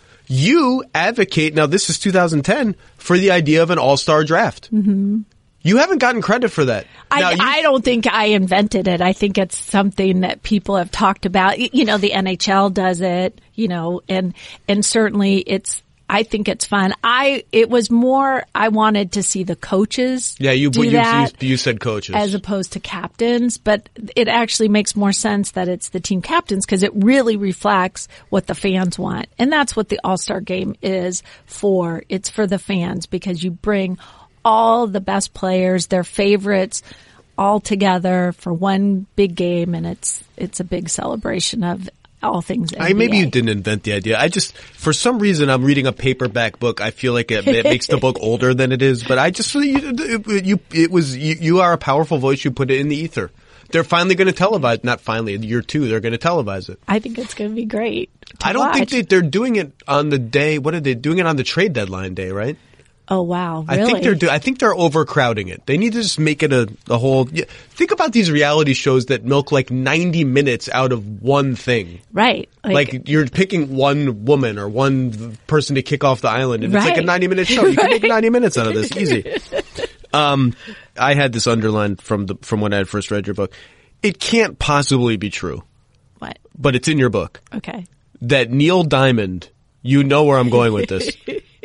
Speaker 2: you advocate, now this is two thousand ten, for the idea of an all-star draft. Mm-hmm. You haven't gotten credit for that.
Speaker 3: I,
Speaker 2: you,
Speaker 3: I don't think I invented it. I think it's something that people have talked about. You know, the N H L does it, you know, and and certainly it's, I think it's fun. I, it was more, I wanted to see the coaches
Speaker 2: yeah, you,
Speaker 3: do
Speaker 2: you,
Speaker 3: that
Speaker 2: you, you said coaches.
Speaker 3: as opposed to captains, but it actually makes more sense that it's the team captains because it really reflects what the fans want. And that's what the All-Star Game is for. It's for the fans because you bring all the best players, their favorites, all together for one big game, and it's, it's a big celebration of all things N B A.
Speaker 2: I, maybe you didn't invent the idea. I just, for some reason, I'm reading a paperback book. I feel like it, it makes the book older than it is. But I just, you, you it was, you, you are a powerful voice. You put it in the ether. They're finally going to televise. Not finally, in year two, they're going to televise it.
Speaker 3: I think it's going to be great.
Speaker 2: I don't
Speaker 3: watch.
Speaker 2: think they, they're doing it on the day. What are they doing it on the trade deadline day? Right?
Speaker 3: Oh wow! Really?
Speaker 2: I think they're do- I think they're overcrowding it. They need to just make it a, a whole. Yeah, think about these reality shows that milk like ninety minutes out of one thing.
Speaker 3: Right.
Speaker 2: Like, like you're picking one woman or one person to kick off the island, and
Speaker 3: right.
Speaker 2: it's like a ninety minute show. You can make ninety minutes out of this easy. Um, I had this underlined from the from when I had first read your book. It can't possibly be true.
Speaker 3: What?
Speaker 2: But it's in your book.
Speaker 3: Okay.
Speaker 2: That Neil Diamond, you know where I'm going with this.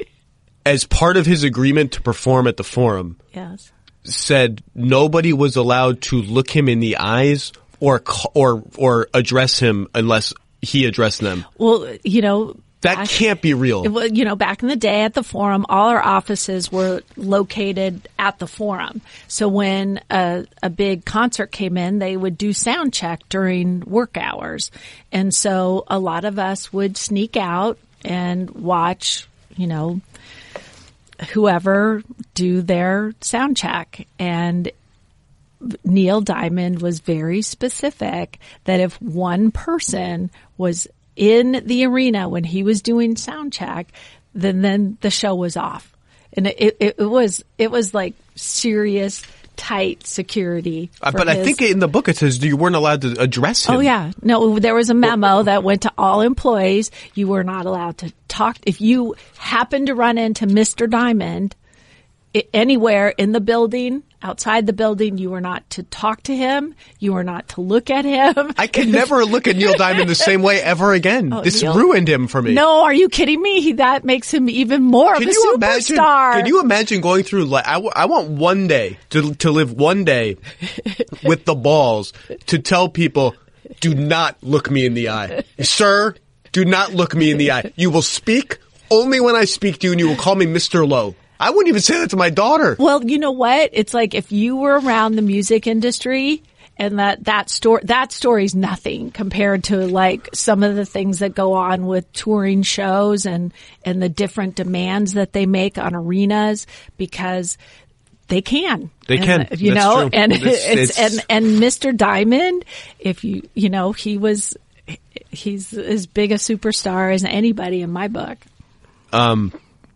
Speaker 2: As part of his agreement to perform at the Forum,
Speaker 3: yes.
Speaker 2: said nobody was allowed to look him in the eyes or or or address him unless he addressed them.
Speaker 3: Well, you know,
Speaker 2: that
Speaker 3: back,
Speaker 2: can't be real.
Speaker 3: Well, you know, back in the day at the Forum, all our offices were located at the Forum. So when a, a big concert came in, they would do sound check during work hours, and so a lot of us would sneak out and watch, you know, whoever do their sound check. And Neil Diamond was very specific that if one person was in the arena when he was doing sound check, then, then the show was off. And it, it, it was, it was like serious, tight security.
Speaker 2: Uh, but his. I think in the book it says you weren't allowed to address him.
Speaker 3: Oh yeah. No, there was a memo that went to all employees. You were not allowed to talk. If you happened to run into Mister Diamond anywhere in the building, outside the building, you were not to talk to him. You were not to look at him.
Speaker 2: I can never look at Neil Diamond the same way ever again. Oh, this Neil, ruined him for me.
Speaker 3: No, are you kidding me? He, that makes him even more
Speaker 2: can
Speaker 3: of a
Speaker 2: you
Speaker 3: superstar.
Speaker 2: Imagine, can you imagine going through, like, I, w- I want one day to, to live one day with the balls to tell people, do not look me in the eye. Sir, do not look me in the eye. You will speak only when I speak to you, and you will call me Mister Lowe. I wouldn't even say that to my daughter.
Speaker 3: Well, you know what? It's like if you were around the music industry and that, that story, that story's nothing compared to like some of the things that go on with touring shows and, and the different demands that they make on arenas because they can.
Speaker 2: They
Speaker 3: and,
Speaker 2: can.
Speaker 3: You
Speaker 2: That's
Speaker 3: know,
Speaker 2: true.
Speaker 3: and
Speaker 2: it's,
Speaker 3: it's,
Speaker 2: it's,
Speaker 3: and, and Mister Diamond, if you, you know, he was, he's as big a superstar as anybody in my book.
Speaker 2: Um,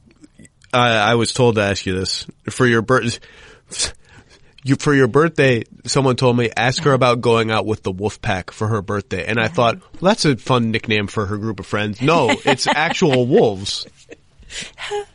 Speaker 2: I, I was told to ask you this for your birth. You for your birthday, someone told me ask her about going out with the Wolf Pack for her birthday, and I thought, well, that's a fun nickname for her group of friends. No, it's actual wolves.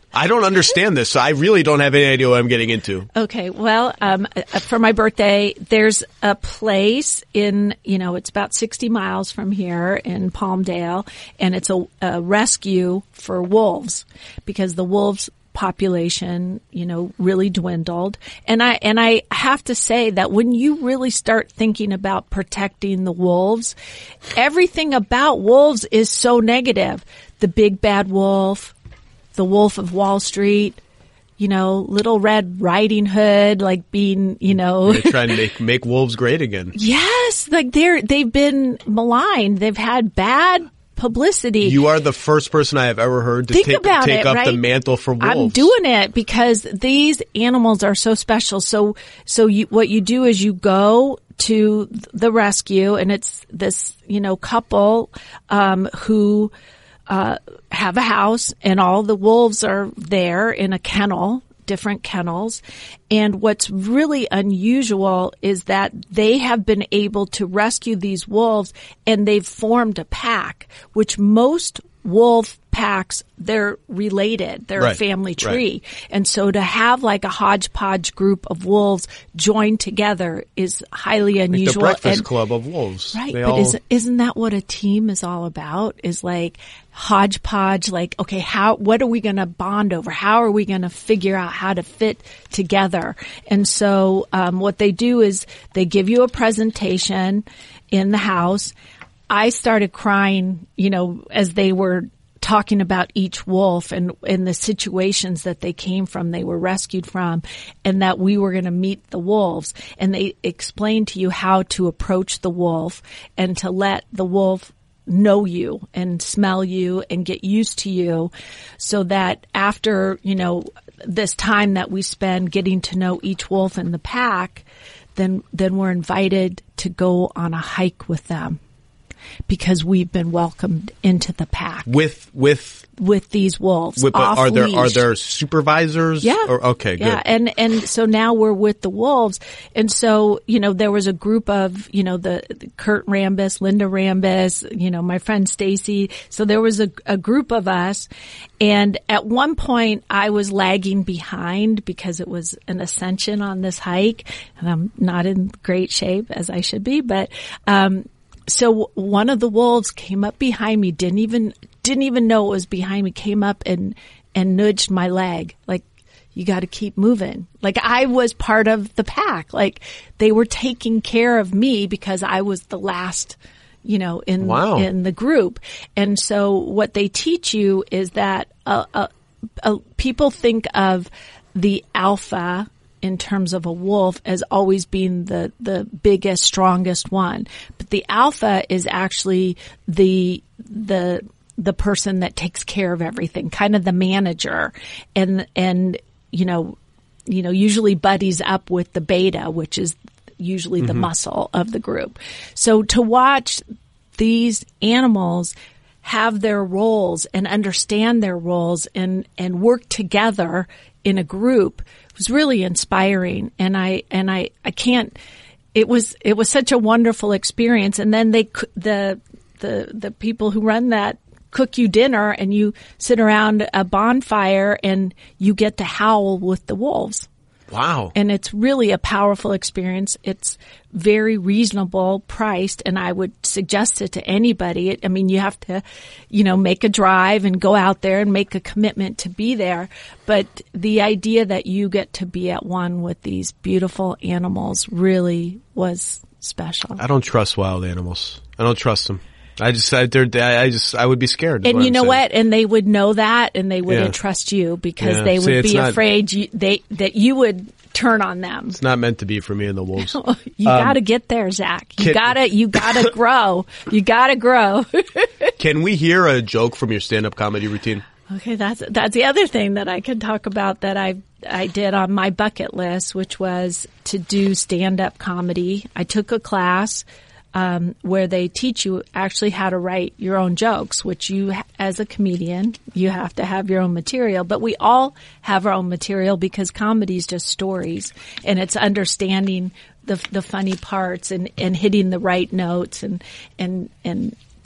Speaker 2: I don't understand this, so I really don't have any idea what I'm getting into.
Speaker 3: Okay, well, um, for my birthday, there's a place in, you know, it's about sixty miles from here in Palmdale, and it's a, a rescue for wolves because the wolves population, you know, really dwindled. And I, and I have to say that when you really start thinking about protecting the wolves, everything about wolves is so negative. The big bad wolf, the Wolf of Wall Street, you know, Little Red Riding Hood, like being, you know.
Speaker 2: They're trying to make, make wolves great again.
Speaker 3: Yes. Like they're, they've been maligned. They've had bad publicity.
Speaker 2: You are the first person I have ever heard to
Speaker 3: Think
Speaker 2: take,
Speaker 3: about
Speaker 2: take
Speaker 3: it,
Speaker 2: up
Speaker 3: right?
Speaker 2: the mantle for wolves.
Speaker 3: I'm doing it because these animals are so special. So, so you, what you do is you go to the rescue, and it's this, you know, couple, um, who, uh, have a house, and all the wolves are there in a kennel, different kennels. And what's really unusual is that they have been able to rescue these wolves, and they've formed a pack, which most wolf packs, they're related. They're
Speaker 2: Right,
Speaker 3: a family tree.
Speaker 2: right.
Speaker 3: And so to have like a hodgepodge group of wolves joined together is highly
Speaker 2: Like
Speaker 3: unusual.
Speaker 2: the Breakfast
Speaker 3: and,
Speaker 2: Club of wolves.
Speaker 3: Right,
Speaker 2: They
Speaker 3: but
Speaker 2: all,
Speaker 3: isn't, isn't that what a team is all about? Is like hodgepodge, like, okay, how, what are we going to bond over? How are we going to figure out how to fit together? And so, um, what they do is they give you a presentation in the house. I started crying, you know, as they were talking about each wolf and, and the situations that they came from, they were rescued from, and that we were going to meet the wolves. And they explained to you how to approach the wolf and to let the wolf know you and smell you and get used to you, so that after, you know, this time that we spend getting to know each wolf in the pack, then, then we're invited to go on a hike with them, because we've been welcomed into the pack
Speaker 2: with, with,
Speaker 3: with these wolves.
Speaker 2: with, but
Speaker 3: off
Speaker 2: are there,
Speaker 3: leash.
Speaker 2: are there supervisors?
Speaker 3: Yeah.
Speaker 2: Or, okay, good.
Speaker 3: Yeah. And, and so now we're with the wolves. And so, you know, there was a group of, you know, the, the Kurt Rambis, Linda Rambis, you know, my friend Stacy. So there was a, a group of us. And at one point I was lagging behind because it was an ascension on this hike, and I'm not in great shape as I should be, but, um, so one of the wolves came up behind me, didn't even, didn't even know it was behind me, came up and, and nudged my leg. Like, you got to keep moving. Like, I was part of the pack. Like, they were taking care of me because I was the last, you know, in,
Speaker 2: Wow.
Speaker 3: in the group. And so what they teach you is that, uh, uh, uh people think of the alpha in terms of a wolf as always being the, the biggest, strongest one. But the alpha is actually the, the, the person that takes care of everything, kind of the manager, and, and, you know, you know, usually buddies up with the beta, which is usually the muscle of the group. So to watch these animals have their roles and understand their roles and, and work together in a group was really inspiring. And I, and I, I can't, it was, it was such a wonderful experience. And then they, the, the, the people who run that cook you dinner, and you sit around a bonfire and you get to howl with the wolves.
Speaker 2: Wow.
Speaker 3: And it's really a powerful experience. It's very reasonable priced, and I would suggest it to anybody. It, I mean, you have to, you know, make a drive and go out there and make a commitment to be there. But the idea that you get to be at one with these beautiful animals really was special.
Speaker 2: I don't trust wild animals. I don't trust them. I just, I, they're, I just, I would be scared. is
Speaker 3: And
Speaker 2: what
Speaker 3: you
Speaker 2: I'm
Speaker 3: know
Speaker 2: saying.
Speaker 3: what? And they would know that, and they wouldn't
Speaker 2: Yeah.
Speaker 3: trust you because
Speaker 2: Yeah.
Speaker 3: they
Speaker 2: See,
Speaker 3: would
Speaker 2: it's
Speaker 3: be
Speaker 2: not-
Speaker 3: afraid you, they that you would turn on them.
Speaker 2: It's not meant to be for me and the wolves.
Speaker 3: You gotta get there, Zach. You
Speaker 2: can-
Speaker 3: gotta, you gotta grow. You gotta grow.
Speaker 2: Can we hear a joke from your stand-up comedy routine?
Speaker 3: Okay, that's that's the other thing that I could talk about that I I did on my bucket list, which was to do stand-up comedy. I took a class um, where they teach you actually how to write your own jokes, which you, as a comedian, you have to have your own material. But we all have our own material because comedy is just stories, and it's understanding the the funny parts and and hitting the right notes and and and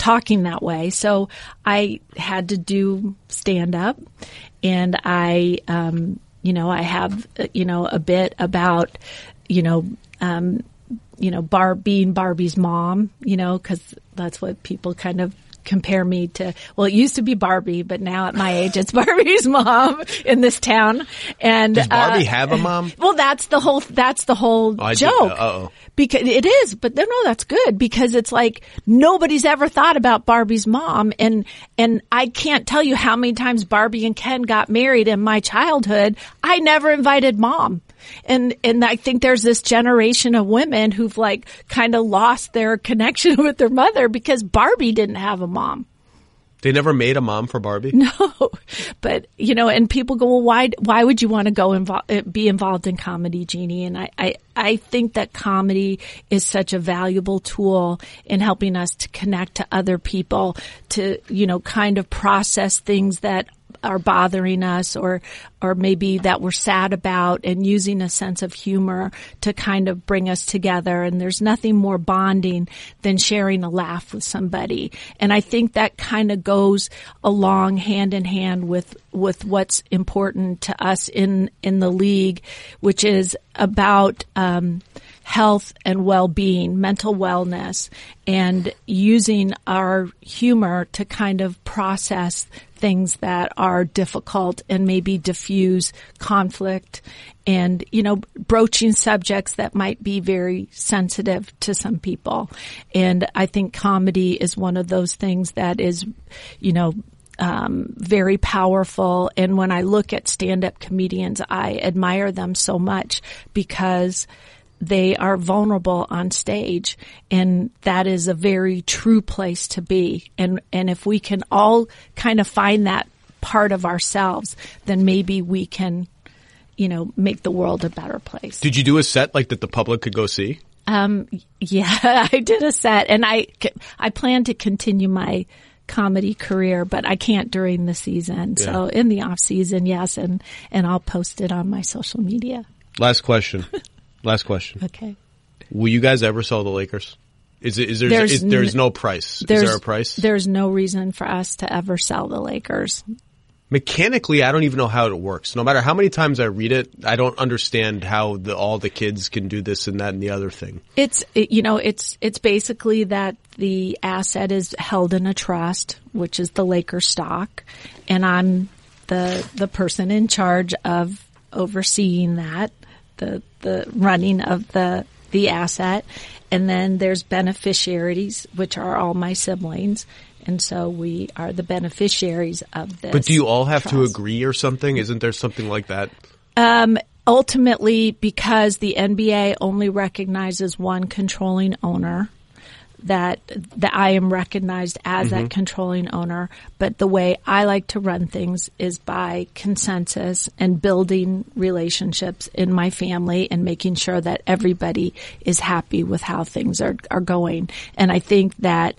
Speaker 3: talking that way. So I had to do stand up, and I, um, you know, I have, you know, a bit about, you know, um, you know, Bar being Barbie's mom, you know, because that's what people kind of compare me to. Well, it used to be Barbie, but now at my age, it's Barbie's mom in this town. And
Speaker 2: does Barbie
Speaker 3: uh,
Speaker 2: have a mom?
Speaker 3: Well, that's the whole. That's the whole
Speaker 2: oh,
Speaker 3: joke.
Speaker 2: Uh oh.
Speaker 3: Because it is, but no, no, that's good because it's like nobody's ever thought about Barbie's mom, and and I can't tell you how many times Barbie and Ken got married in my childhood. I never invited mom. And, and I think there's this generation of women who've like kind of lost their connection with their mother because Barbie didn't have a mom.
Speaker 2: They never made a mom for Barbie?
Speaker 3: No. But, you know, and people go, well, why, why would you want to go invo- be involved in comedy, Jeannie? And I, I, I think that comedy is such a valuable tool in helping us to connect to other people, to, you know, kind of process things that are bothering us or or maybe that we're sad about, and using a sense of humor to kind of bring us together. And there's nothing more bonding than sharing a laugh with somebody. And I think that kind of goes along hand in hand with with what's important to us in in the league, which is about um health and well-being, mental wellness, and using our humor to kind of process things that are difficult and maybe diffuse conflict and, you know, broaching subjects that might be very sensitive to some people. And I think comedy is one of those things that is, you know, Um, very powerful. And when I look at stand-up comedians, I admire them so much because they are vulnerable on stage, and that is a very true place to be. And, and if we can all kind of find that part of ourselves, then maybe we can, you know, make the world a better place.
Speaker 2: Did you do a set like that the public could go see?
Speaker 3: Um, yeah, I did a set, and I, I plan to continue my comedy career, but I can't during the season.
Speaker 2: Yeah.
Speaker 3: So in the off season, yes, and, and I'll post it on my social media.
Speaker 2: Last question. Last question.
Speaker 3: Okay.
Speaker 2: Will you guys ever sell the Lakers? Is it, is there,
Speaker 3: There's
Speaker 2: is, there's
Speaker 3: n-
Speaker 2: no price? Is
Speaker 3: There's,
Speaker 2: there a price?
Speaker 3: There's no reason for us to ever sell the Lakers.
Speaker 2: Mechanically, I don't even know how it works. No matter how many times I read it, I don't understand how the, all the kids can do this and that and the other thing.
Speaker 3: It's, it, you know, it's, it's basically that the asset is held in a trust, which is the Lakers stock. And I'm the, the person in charge of overseeing that, the, the running of the, the asset. And then there's beneficiaries, which are all my siblings. And so we are the beneficiaries of this.
Speaker 2: But do you all have
Speaker 3: trust.
Speaker 2: to agree or something? Isn't there something like that?
Speaker 3: Um, ultimately, because the N B A only recognizes one controlling owner, that that I am recognized as mm-hmm. that controlling owner. But the way I like to run things is by consensus and building relationships in my family and making sure that everybody is happy with how things are, are going. And I think that,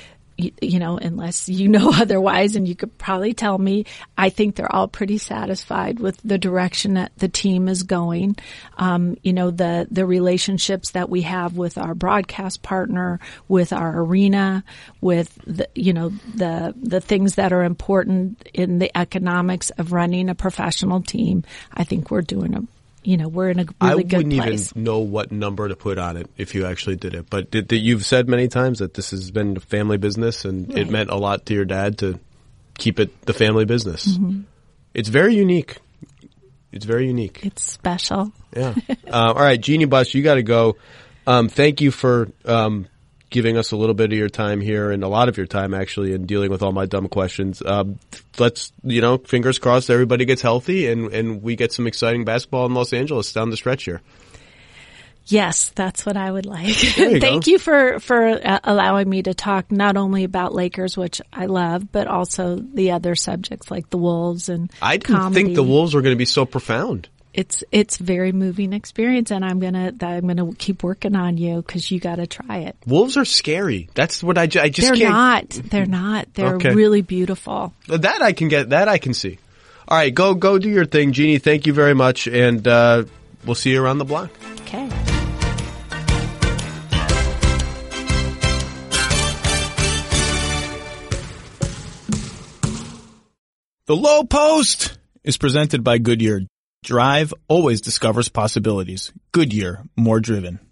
Speaker 3: you know, unless you know otherwise, and you could probably tell me, I think they're all pretty satisfied with the direction that the team is going. Um, you know, the, the relationships that we have with our broadcast partner, with our arena, with the, you know, the, the things that are important in the economics of running a professional team. I think we're doing a You know, we're in a really good place.
Speaker 2: I wouldn't even know what number to put on it if you actually did it. But did, did, you've said many times that this has been a family business, and
Speaker 3: right.
Speaker 2: it meant a lot to your dad to keep it the family business.
Speaker 3: Mm-hmm.
Speaker 2: It's very unique. It's very unique.
Speaker 3: It's special.
Speaker 2: Yeah. uh, all right, Jeannie Buss, you got to go. Um, thank you for um, giving us a little bit of your time here, and a lot of your time actually, in dealing with all my dumb questions. Um, let's, you know, fingers crossed everybody gets healthy and, and we get some exciting basketball in Los Angeles down the stretch here.
Speaker 3: Yes, that's what I would like.
Speaker 2: You
Speaker 3: Thank
Speaker 2: go.
Speaker 3: you for, for uh, allowing me to talk not only about Lakers, which I love, but also the other subjects like the Wolves and
Speaker 2: I didn't
Speaker 3: comedy.
Speaker 2: think the Wolves were going to be so profound.
Speaker 3: It's it's very moving experience, and I'm gonna I'm gonna keep working on you because you got to try it.
Speaker 2: Wolves are scary. That's what I, ju- I just
Speaker 3: They're
Speaker 2: can't.
Speaker 3: not. They're not. They're
Speaker 2: Okay.
Speaker 3: really beautiful.
Speaker 2: That I can get. That I can see. All right, go go do your thing, Jeannie. Thank you very much, and uh, we'll see you around the block.
Speaker 3: Okay.
Speaker 4: The Low Post is presented by Goodyear. Drive always discovers possibilities. Goodyear, more driven.